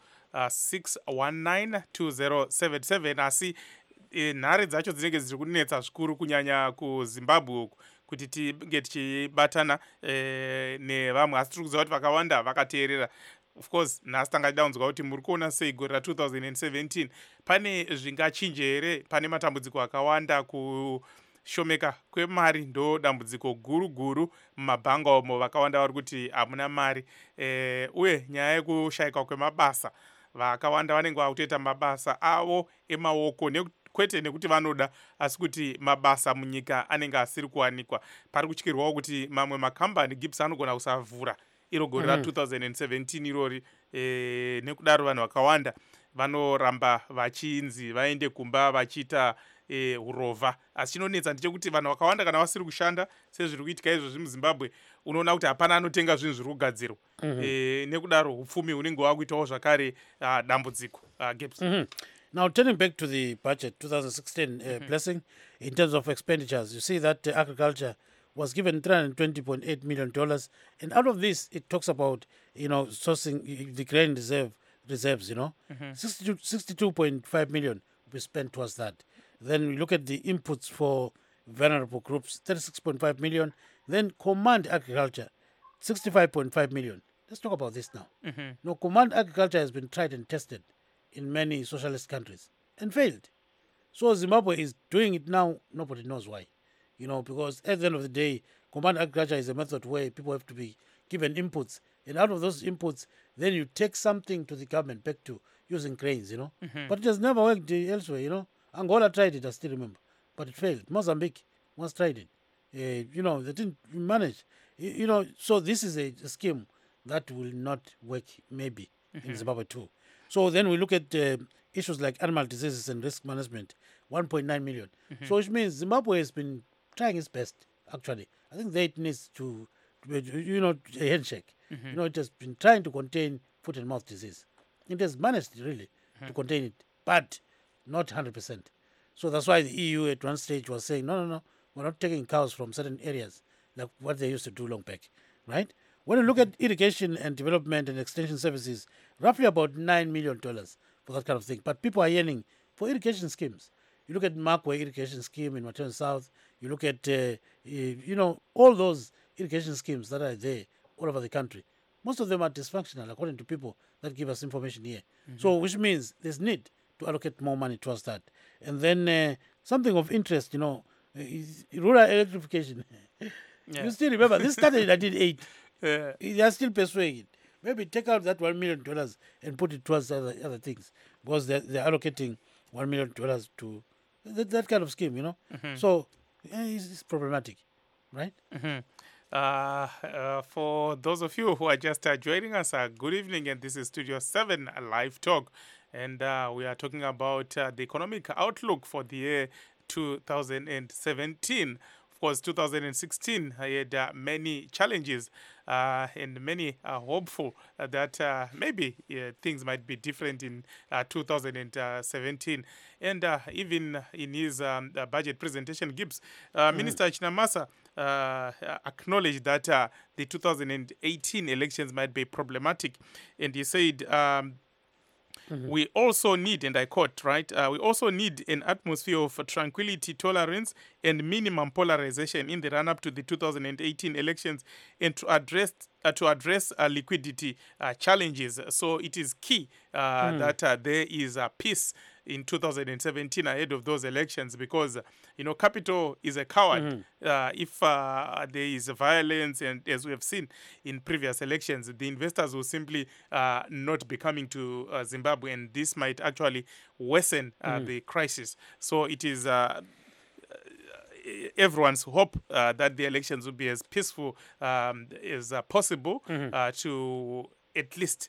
619 2077 asi nhare dzacho dzinenge dziri kunetsa zvikuru kunyanya kuZimbabwe uku kuti tinge tichibatana nevamwe asi tiri kuziva kuti vakawanda vakateerera. Of course nhasi tanga tidaunzwa kuti muri kuona sei gore ra2017 pane zvingachinje here. Pane matambudziko akawanda kushomeka kwemari ndo dambudziko guru mumabhanga umo vakawanda vari kuti hamuna mari uye nyaya yekushayika kwemabasa vakawanda vanenge vakutoita mabasa avo emaoko kwete nekuti vanoda asi kuti mabasa munyika anenge asiri kuwanikwa. Pari kutyirwawo kuti mamwe makambani Gibbs anogona kusavhura iro gore ra2017 irori nekudaro vanhu vakawanda vanoramba vachinzi vaende kumba vachiita urova. Asi chinonetsa ndechekuti vanhu vakawanda kana vasiri kushanda sezviri kuitika izvozvi muZimbabwe unoona kuti hapana anotenga zvinhu zviri kugadzirwa nekudaro upfumi hunenge hwakuitawo zvakare dambudziko. Gibbs. Now, turning back to the budget 2016 blessing, in terms of expenditures, you see that agriculture was given $320.8 million. And out of this, it talks about, sourcing the grain reserves, 62.5 million will be spent towards that. Then we look at the inputs for vulnerable groups, 36.5 million. Then command agriculture, 65.5 million. Let's talk about this now. Now, command agriculture has been tried and tested in many socialist countries and failed. So Zimbabwe is doing it now, nobody knows why. Because at the end of the day, command agriculture is a method where people have to be given inputs. And out of those inputs, then you take something to the government back to using grains, But it has never worked elsewhere, Angola tried it, I still remember. But it failed. Mozambique once tried it. They didn't manage. So this is a scheme that will not work maybe in Zimbabwe too. So then we look at issues like animal diseases and risk management, 1.9 million. So which means Zimbabwe has been trying its best, actually. I think that it needs to a handshake. It has been trying to contain foot and mouth disease. It has managed really to contain it, but not 100%. So that's why the EU at one stage was saying, no, we're not taking cows from certain areas, like what they used to do long back, right? When you look at irrigation and development and extension services, roughly about $9 million for that kind of thing. But people are yearning for irrigation schemes. You look at Markway irrigation scheme in Matern South. You look at, all those irrigation schemes that are there all over the country. most of them are dysfunctional, according to people that give us information here. So, which means there's need to allocate more money towards that. And then something of interest, is rural electrification. Yeah. You still remember, this started in 1980. Yeah. They are still pursuing it. Maybe take out that $1 million and put it towards other things, because they're allocating $1 million to that kind of scheme, So it's problematic, right? For those of you who are just joining us, good evening, and this is Studio 7 Live Talk, and we are talking about the economic outlook for the year 2017. Of course, 2016 had many challenges, and many are hopeful that maybe things might be different in 2017. And even in his budget presentation, Gibbs, Minister Chinamasa acknowledged that the 2018 elections might be problematic. And he said, we also need, and I quote, right, we also need an atmosphere of tranquility, tolerance, and minimum polarization in the run-up to the 2018 elections, and to address liquidity challenges. So it is key that there is peace in 2017 ahead of those elections, because capital is a coward. If there is violence, and as we have seen in previous elections, the investors will simply not be coming to Zimbabwe, and this might actually worsen the crisis. So it is everyone's hope that the elections will be as peaceful as possible to at least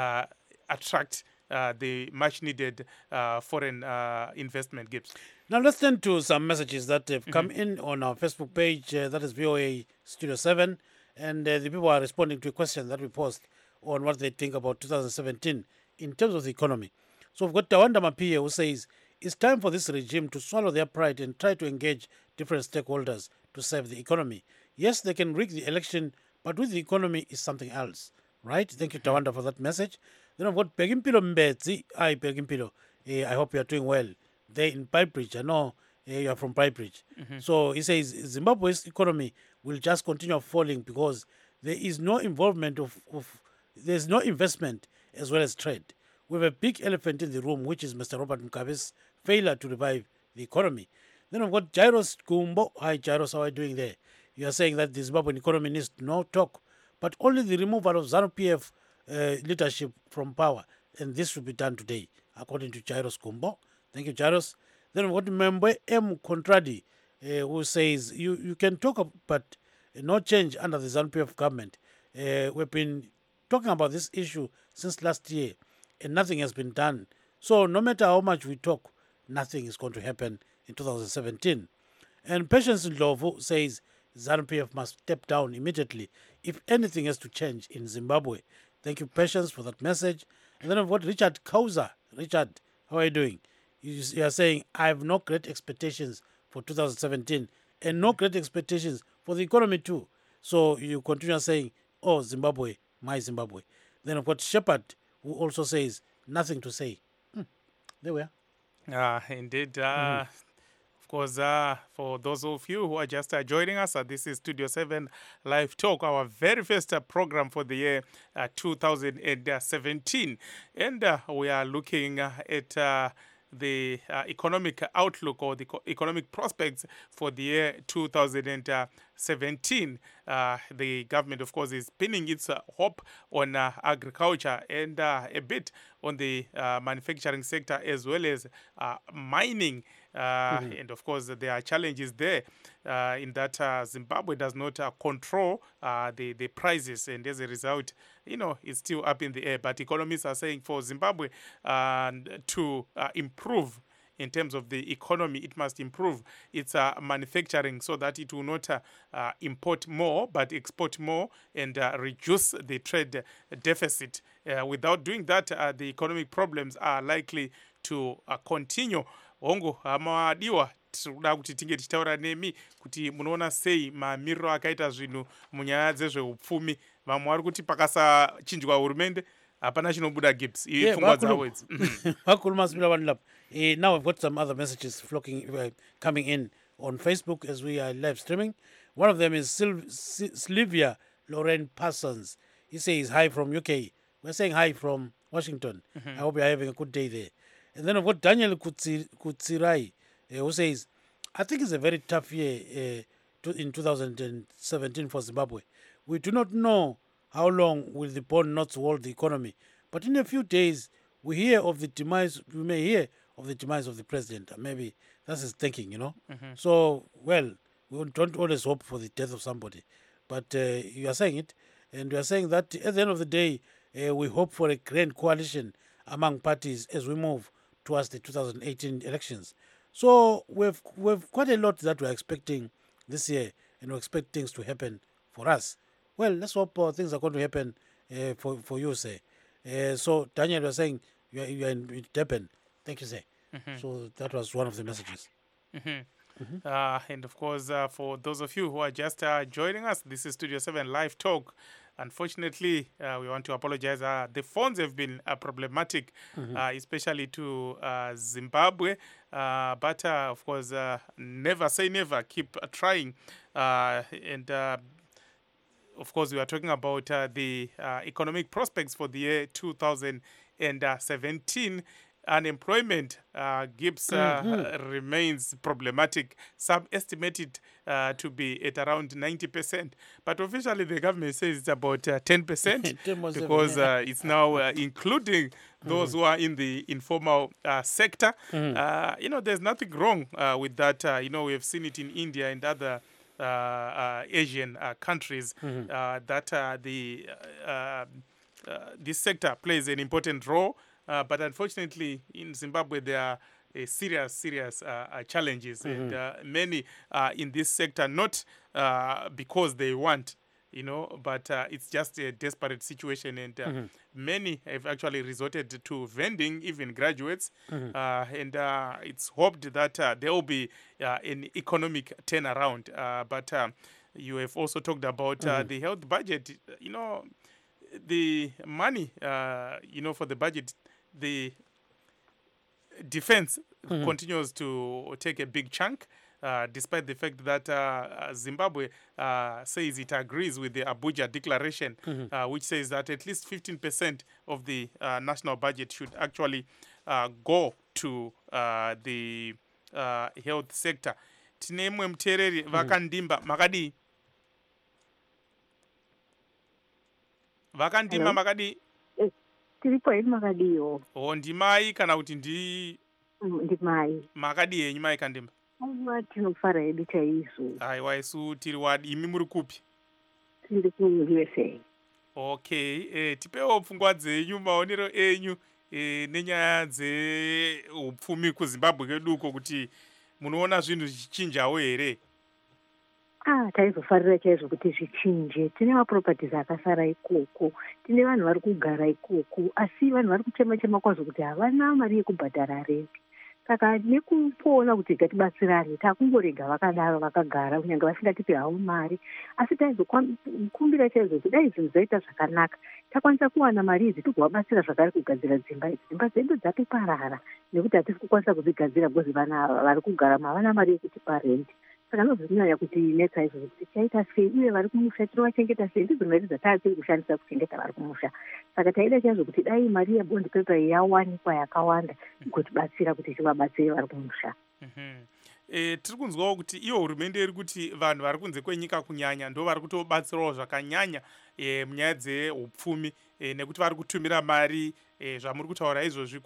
attract the much needed foreign investment, Gibbs. Now let's turn to some messages that have come in on our Facebook page, that is VOA Studio 7, and the people are responding to a question that we posed on what they think about 2017 in terms of the economy. So we've got Tawanda Mapia, who says, it's time for this regime to swallow their pride and try to engage different stakeholders to save the economy. Yes, they can rig the election, but with the economy is something else, right? Thank you, Tawanda, for that message. Then I've got Begimpilo Mbetsi. Hi, Begimpilo. I hope you are doing well. There in Piebridge. I know you are from Piebridge. So he says Zimbabwe's economy will just continue falling because there is no involvement there's no investment as well as trade. We have a big elephant in the room, which is Mr. Robert Mugabe's failure to revive the economy. Then I've got Jairus Gumbo. Hi, Jairus. How are you doing there? You are saying that the Zimbabwean economy needs no talk, but only the removal of ZANU-PF leadership from power, and this should be done today, according to Jairus Gumbo. Thank you, Jairus. Then we've got Membe M. Contradi, who says you can talk, but no change under the ZANU-PF government. We've been talking about this issue since last year, and nothing has been done. So no matter how much we talk, nothing is going to happen in 2017. And Patience Ndlovu says ZANU-PF must step down immediately if anything has to change in Zimbabwe. Thank you, Patience, for that message. And then I've got Richard Kauza. Richard, how are you doing? You are saying, I have no great expectations for 2017 and no great expectations for the economy too. So you continue saying, oh, Zimbabwe, my Zimbabwe. Then I've got Shepard, who also says, nothing to say. There we are. Indeed. Of course, for those of you who are just joining us, this is Studio 7 Live Talk, our very first program for the year 2017. And we are looking at the economic outlook or the economic prospects for the year 2017. The government, of course, is pinning its hope on agriculture and a bit on the manufacturing sector, as well as mining. And of course, there are challenges there in that Zimbabwe does not control the prices, and as a result, it's still up in the air. But economists are saying for Zimbabwe to improve in terms of the economy, it must improve its manufacturing so that it will not import more but export more and reduce the trade deficit. Without doing that, the economic problems are likely to continue. Hongo amadiwa tinoda kuti tinge tichitaura nemi kuti munoona sei mamiriro akaita zvinhu munyaya dzezveupfumi. Vamwe vari kuti pakasachinjwa hurumende hapana chinobuda Gibbs. Pfungwa dzavo idzi. Now I've got some other messages coming in on Facebook as we are live streaming. One of them is Sylvia Lorraine Parsons. he says hi from UK. We're saying hi from Washington. I hope you're having a good day there. And then I've got Daniel Kutsirai, who says, I think it's a very tough year in 2017 for Zimbabwe. We do not know how long will the bond not hold the economy, but in a few days we may hear of the demise of the president. Maybe that's his thinking, you know. So, well, we don't always hope for the death of somebody, but you are saying it, and you are saying that at the end of the day, we hope for a grand coalition among parties as we move towards the 2018 elections. So we've quite a lot that we're expecting this year, and we expect things to happen for us. Well, let's hope things are going to happen for you, sir. So, Daniel, you're saying you're in Durban. Thank you, sir. So that was one of the messages. And of course, for those of you who are just joining us, this is Studio 7 Live Talk. Unfortunately, we want to apologize. The phones have been problematic, especially to Zimbabwe. But of course, never say never. Keep trying. And of course, we are talking about the economic prospects for the year 2017. Unemployment, Gibbs, remains problematic. Some estimate it to be at around 90%. But officially, the government says it's about 10% because it's now including those who are in the informal sector. There's nothing wrong with that. We have seen it in India and other Asian countries that this sector plays an important role. But unfortunately, in Zimbabwe, there are serious challenges. And many in this sector, not because they want, but it's just a desperate situation. And many have actually resorted to vending, even graduates. And it's hoped that there will be an economic turnaround. But you have also talked about the health budget. The money, for the budget, the defense continues to take a big chunk, despite the fact that Zimbabwe says it agrees with the Abuja Declaration, which says that at least 15% of the national budget should actually go to the health sector. Tinemwe mtereri vakandimba makadi. Vakandimba makadi. Tiripo iri makadiyo. Ndimai kana kuti ndimai. Makadi yenyu mai kandimba. Tinofara hedu chaizvo. Aiwa, isu tiri wadi. Imi muri kupi? Tiri kuUSA. Okay, tipewo pfungwa dzenyu, maonero enyu nenyaya dzeupfumi kuZimbabwe keduko, kuti munoona zvinhu zvichinjawo here? Taizofarira chaizvo kuti zvichinje. Tine maproperties akasara ikoko, tine vanhu vari kugara ikoko, asi vanhu vari kuchema kwazvo kuti havana mari yekubhadhara rent. Saka nekuona kuti ngatibatsirane, takungorega vakadaro vakagara kunyange vasingatipe havo mari. Asi taizokumbira chaizvo kuti dai zvinhu zvaita zvakanaka, takwanisa kuwana mari idzi togovabatsira zvakare kugadzira dzimba idzi. Dzimba dzedu dzatoparara nekuti hatisi kukwanisa kudzigadzira because vana vari kugara havana mari yekutipa rent. Saka nozvinyanya kuti netsa izvo kuti tichaita sei uye vari kumusha tinovachengeta sei, ndidzo mari dzataatiri kushandisa kuchengeta vari kumusha. Saka taida chaizvo kuti dai mari yebond paper yawanikwa yakawanda kugotibatsira kuti tivabatsire vari kumusha. Tiri kunzwawo kuti iyo hurumende iri kuti vanhu vari kunze kwenyika kunyanya ndo vari kutobatsirawo zvakanyanya munyaya dzeupfumi, nekuti vari kutumira mari zvamuri kutaura izvozvi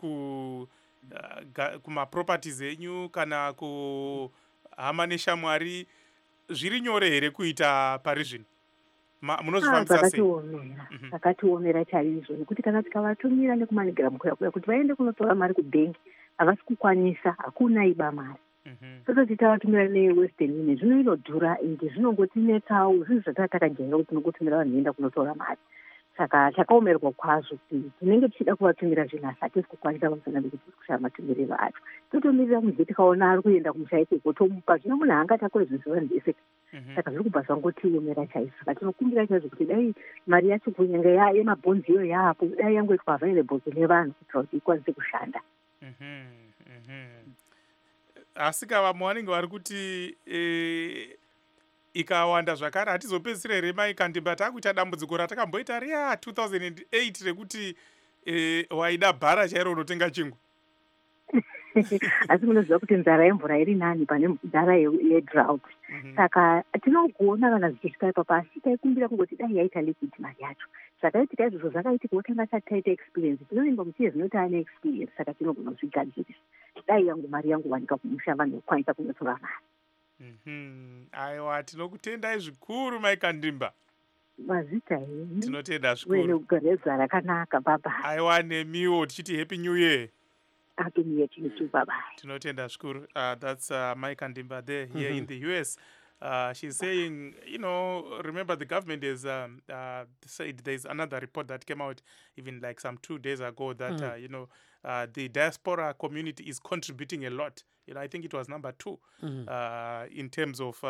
kumaproperties enyu kana hama neshamwari. Zviri nyore here kuita pari zvino? Munozvifambisa sei? Zvakatiomera chaizvo, nekuti kana tikavatumira nekumanigiramu kuya kuti vaende kunotora mari kubhengi havasi kukwanisa, hakuna iba mari. Tototi tavatumira neWestern Union zvinoinodhura ende zvinongotinetsawo, zvinhu zvataa takajaira kuti tinokutumira vanhu voenda kunotora mari. Saka takaomerwa kwazvo kuti tinenge tichida kuvatumira zvinhu asi hatisi kukwanisa pamusana nekuti tiri kushaya matumiriro acho. Totomirira kunze tikaona ari kuenda kumusha ikoko tomupa, zvino munhu haangatakure zvinhu zvevanhu vese. Saka zviri kubva zvangotiomera chaizvo. Saka tinokumbira chaizvo kuti dai mari yacho kunyanga yemabhonzi iyo yaapo, dai yangoitwa available kune vanhu kuitira kuti ikwanise kushanda. Asi kava vanenge vari kuti ikawanda zvakare hatizopedzisira here maikandimba takuita dambudziko ratakamboita riya 2008 rekuti waida bhara chairo unotenga chingwa. Asi munoziva kuti nzara yemvura iri nani pane nzara yedrought. Saka tinokuona kana zvichisvika ipapa asi taikumbira kungoti dai yaita liquid mari yacho. Zvakaitika izvozvo zvakaitika wotanga asati taita experience. Tinoimba muchiye zvinoti ane experience saka tinogona kuzvigadzirisa. Dai yangu mari yangu wanika kumusha vanhu vokwanisa kunotora mari. Aiwa tinokutendai zvikuru maikandimba. Mazita henyu. Tinotenda zvikuru. Wene kugareza rakanaka baba. Aiwa nemiwo tichiti happy new year. Happy new year to you too, bye-bye. Tinotenda zvikuru. That's Mike Andimba there here in the US. She's saying, remember the government has said there's another report that came out even like some 2 days ago that, the diaspora community is contributing a lot. I think it was number 2 in terms of,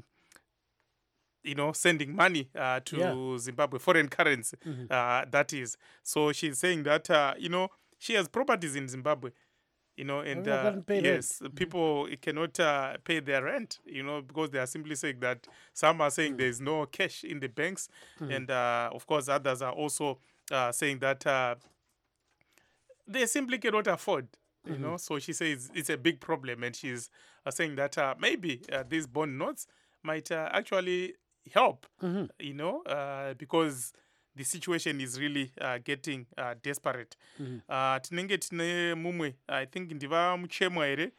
sending money to Zimbabwe, foreign currency, that is. So she's saying that, she has properties in Zimbabwe, and yes, people cannot pay their rent, because they are simply saying that some are saying there's no cash in the banks, and of course others are also saying that they simply cannot afford, So she says it's a big problem, and she's saying that maybe these bond notes might actually help, because the situation is really getting desperate. Tinenge tine mumwe, I think ndiva muchemwa here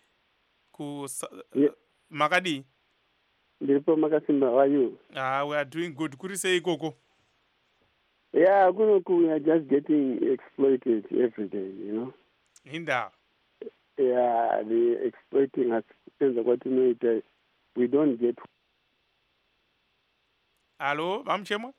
makadi. Ndiripo makasimba, how are you? We are doing good. Kuri sei koko? Yeah, we are just getting exploited every day, Hinda. Yeah, the exploiting us. We don't get. Hello, Mamchemwa?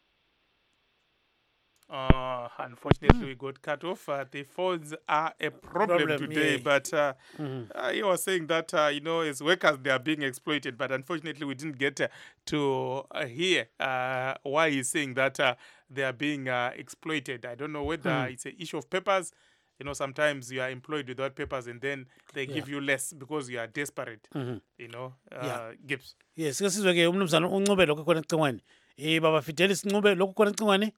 Unfortunately, we got cut off. The phones are a problem today, but he was saying that, as workers, they are being exploited, but unfortunately, we didn't get to hear why he's saying that they are being exploited. I don't know whether it's an issue of papers. Sometimes you are employed without papers and then they give you less because you are desperate, Gibbs. Yes, sizwe-ke umnumzana uncube lokho khona ecingweni. Baba Fidelis Ncube lokho khona ecingweni?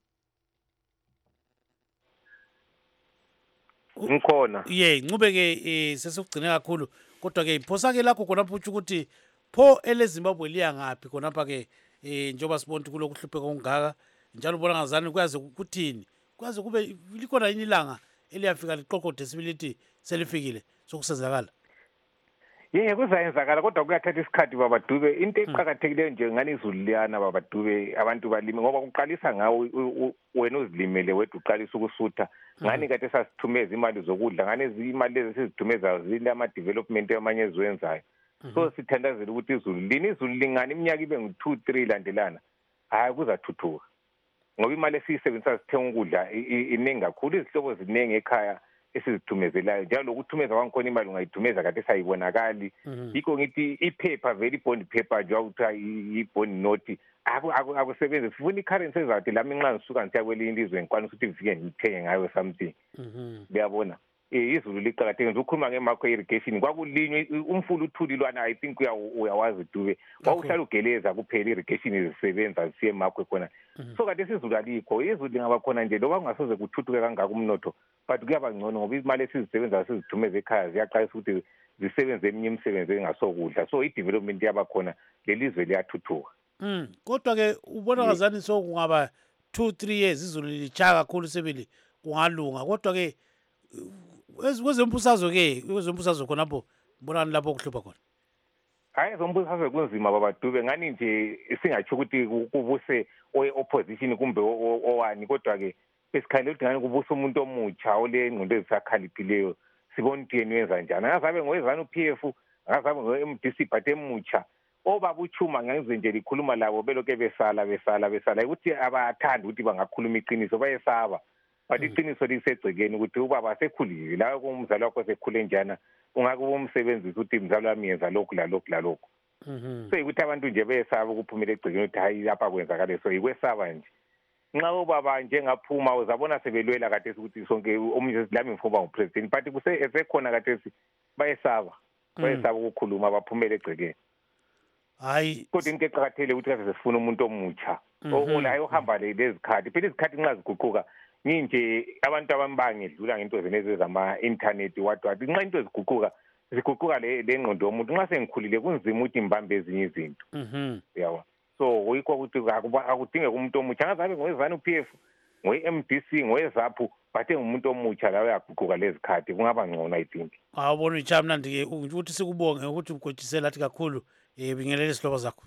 Ngikhona. Ncube-ke sesikugcine kakhulu kodwa-ke iphosa-ke lakho khonapho utsho ukuthi pho eleZimbabwe liya ngaphi khonapha-ke njengoba sibona ukuthi kulokhu hlupheka okungaka njalo ubona ngazani kuyaze kuthini kuyaze kube likhona yini ilanga eliyafika liqoqode sibili selifikile sokusenzakala. Kuzayenzakala kodwa kuyathatha isikhathi baba Dube. Into eqhakathekileyo nje ngani izulu liyana baba Dube, abantu balime ngoba uqalisa ngawe wena uzilimele wedwa uqalisa ukusutha ngani kade sasithumeza imali zokudla ngani imali lezi sizithumeza zile ama development amanye eziwenzayo. So sithandazela ukuthi izulu lingani iminyaka ibe ngu-2-3 landelana hayi kuzathuthuka ngoba imali esiyisebenzisa sithenga ukudla iningi kakhulu, izihlobo ziningi ekhaya esizithumezelayo njalo lokuthumeza kwangikhona imali ungayithumeza kade sayibonakali. Yikho ngithi iphepha vele ibond paper nje wakuthiwa i-bond note akusebenzi. Sifuna i-currency ezathi lami nxa ngisuka ngisiya kwelinye ilizwe ngikwanisa ukuthi ngifike ngithenge ngayo something. Uyabona izulu liqakathekile. Ukhuluma ngemacro irrigation kwakulinywe umfula uthulilwana, I think uyawazi Dube, wawuhlala ugeleza kuphela irrigation izisebenza zisiye emakwe khona. So kade sizulu alikho, izulu lingaba khona nje loba kungasoze kuthuthuke kangaka umnotho, but kuyaba ngcono ngoba imali esizisebenza sizithumeza ekhaya ziyaqalisa ukuthi zisebenze eminye imisebenzi engasokudla. So i-development yaba khona lelizwe liyathuthuka. Kodwa-ke ubona ngazani sokungaba 2-3 years izulu lichaya kakhulu sebili kungalunga, kodwa-ke kwezembusazwe khonapho bonani lapho kuhlupha khona. Hayi zombusazwe kunzima baba Dube, ngani nje singatsho ukuthi kubuse opposition kumbe owani, kodwa-ke besikhalela ukuthi ngani kubusa umuntu omutsha ole ngqondo ezisakhaliphileyo. Sibona ukuthi yena wenza njani, angazabe ngowezana uPF, angazabe ngo-MDC but emutsha obaba uChuma ngize nje likhuluma labo beloke besala ukuthi abathanda ukuthi bangakhuluma iqiniso, bayesaba. But iqiniso lisegcekeni ukuthi ubaba sekhulile, la kumzali wakho sekhule njana ungake umsebenzisa ukuthi mzali wami yenza lokhu lalokhu. So ukuthi abantu nje beyesaba ukuphumela egcekeni ukuthi hayi lapha kwenzakala, so ikwesaba nje. Nxa ubaba njengaphuma uzabona sebelwela kade ukuthi sonke omunye lami ngifuna ngupresident, but kusekhona kade bayesaba ukukhuluma baphumela egcekeni. hayi kodwa into eqakathekile ukuthi kaze sifuna umuntu omutsha olayo ohamba lezikhathi phela izikhathi nxa ziguquka nginje abantu abambange edlula ngento zenezi zama-internet what nxa into ziguquka le ngqondo yomuntu nxa sengikhulile kunzima ukuthi ngibambe ezinye izinto yabo so yikho ukuthi akudingeka umuntu omutsha ngazabe ngowe-ZANU-PF ngowe-MDC ngowe-ZAPU bathe ngumuntu omutsha lawo yaguquka lezikhathi kungaba ngcono I think. Awubona icha mnandi-ke ukuthi sikubonge ukuthi ugotshisela athi kakhulu bingelele isihlobo zakho.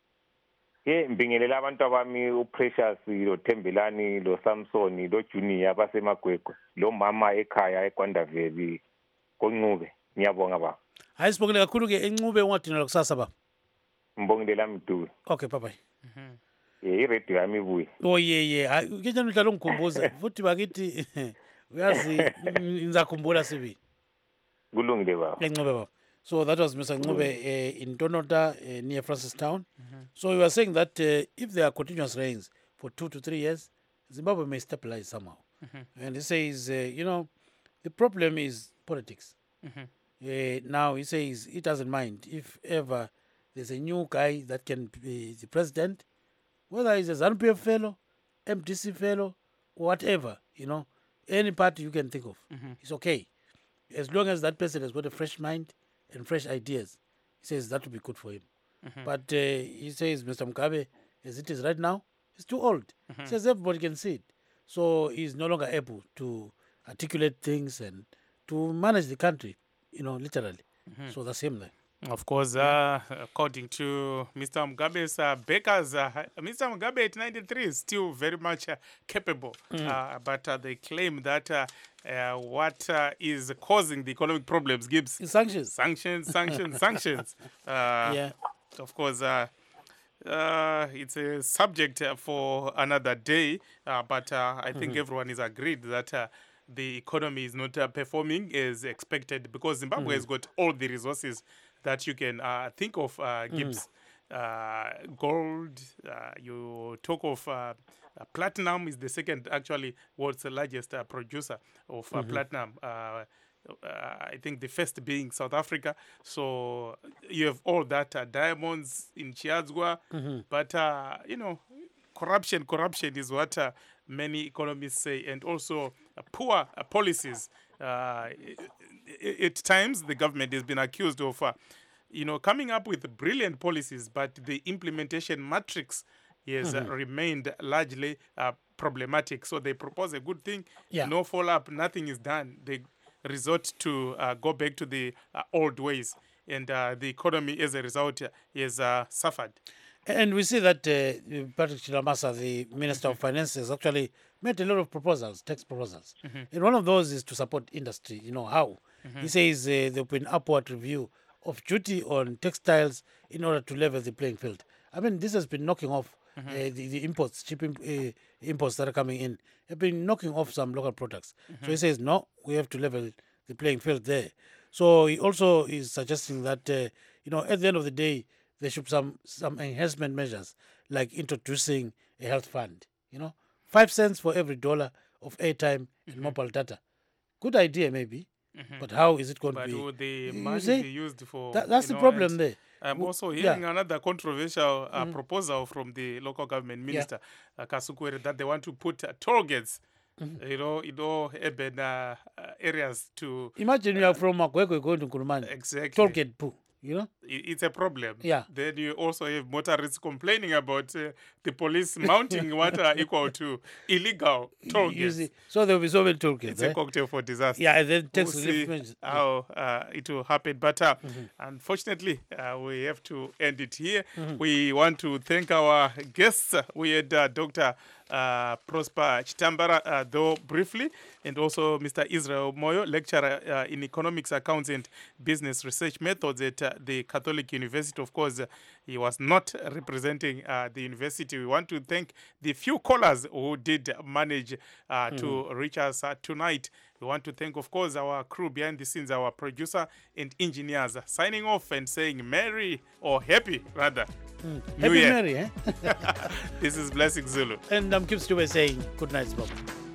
Mbingelela abantu abami uPrecious lo Thembelani lo Samson lo Junior basemagwegwe lo mama ekhaya eGwandaveli koNcube ngiyabonga baba. Hayi sibongile kakhulu ke eNcube ungadinela kusasa baba. Mbongelela Mduli. Okay bye bye. I-radio yami ibuye. Oh yeah hayi ke njani udlala ungikhumbuza futhi bakithi uyazi ngizakhumbula sibi. Kulungile baba. eNcube baba. So that was Mr. Ncube in Tonota near Francistown. So we were saying that if there are continuous rains for 2 to 3 years, Zimbabwe may stabilize somehow. And he says, the problem is politics. Now he says he doesn't mind if ever there's a new guy that can be the president, whether he's a ZANU-PF fellow, MDC fellow, or whatever, any party you can think of. It's okay. As long as that person has got a fresh mind and fresh ideas, he says that would be good for him. But he says Mr. Mugabe, as it is right now, he's too old. He says everybody can see it. So he's no longer able to articulate things and to manage the country, literally. So that's him there. Of course, according to Mr. Mugabe's backers, Mr. Mugabe at 93 is still very much capable. But they claim that what is causing the economic problems, Gibbs? Sanctions. Sanctions. Yeah. Of course, it's a subject for another day. But I think everyone is agreed that the economy is not performing as expected because Zimbabwe has got all the resources that you can think of, Gibbs. Gold, you talk of platinum is the second, actually, world's largest producer of platinum. I think the first being South Africa. So you have all that, diamonds in Chiadzwa. But, corruption is what many economists say, and also poor policies. At times, the government has been accused of, coming up with brilliant policies, but the implementation matrix has remained largely problematic. So they propose a good thing, no follow-up, nothing is done. They resort to go back to the old ways, and the economy, as a result, has suffered. And we see that Patrick Chilamasa, the Minister of Finance, has actually made a lot of proposals, tax proposals. And one of those is to support industry. How? He says there will be an upward review of duty on textiles in order to level the playing field. I mean, this has been knocking off the imports, cheap imports that are coming in, have been knocking off some local products. So he says, no, we have to level the playing field there. So he also is suggesting that, at the end of the day, there should be some enhancement measures, like introducing a health fund. 5 cents for every $1 of airtime and mobile data. Good idea, maybe. But how is it going to be? But would the money be used for... That's the problem there. I'm also hearing another controversial proposal from the local government minister, Kasukwere, that they want to put toll gates, in all urban areas to... Imagine you are from Makwekwe going to Kurumani. Exactly. Toll gate, poo. It's a problem. Yeah. Then you also have motorists complaining about the police mounting what are equal to illegal toll gates. So there will be so many toll gates. It's a cocktail for disaster. Yeah, and then we'll see how it will happen. But unfortunately, we have to end it here. We want to thank our guests. We had Dr. Prosper Chitambara, though briefly, and also Mr. Israel Moyo, lecturer in economics, accounts, and business research methods at the Catholic University. Of course, he was not representing the university. We want to thank the few callers who did manage to reach us tonight. We want to thank, of course, our crew behind the scenes, our producer and engineers, signing off and saying Merry or Happy, rather. Happy Merry, eh? This is Blessing Zulu. And I'm Kip Stube saying good night, Bob.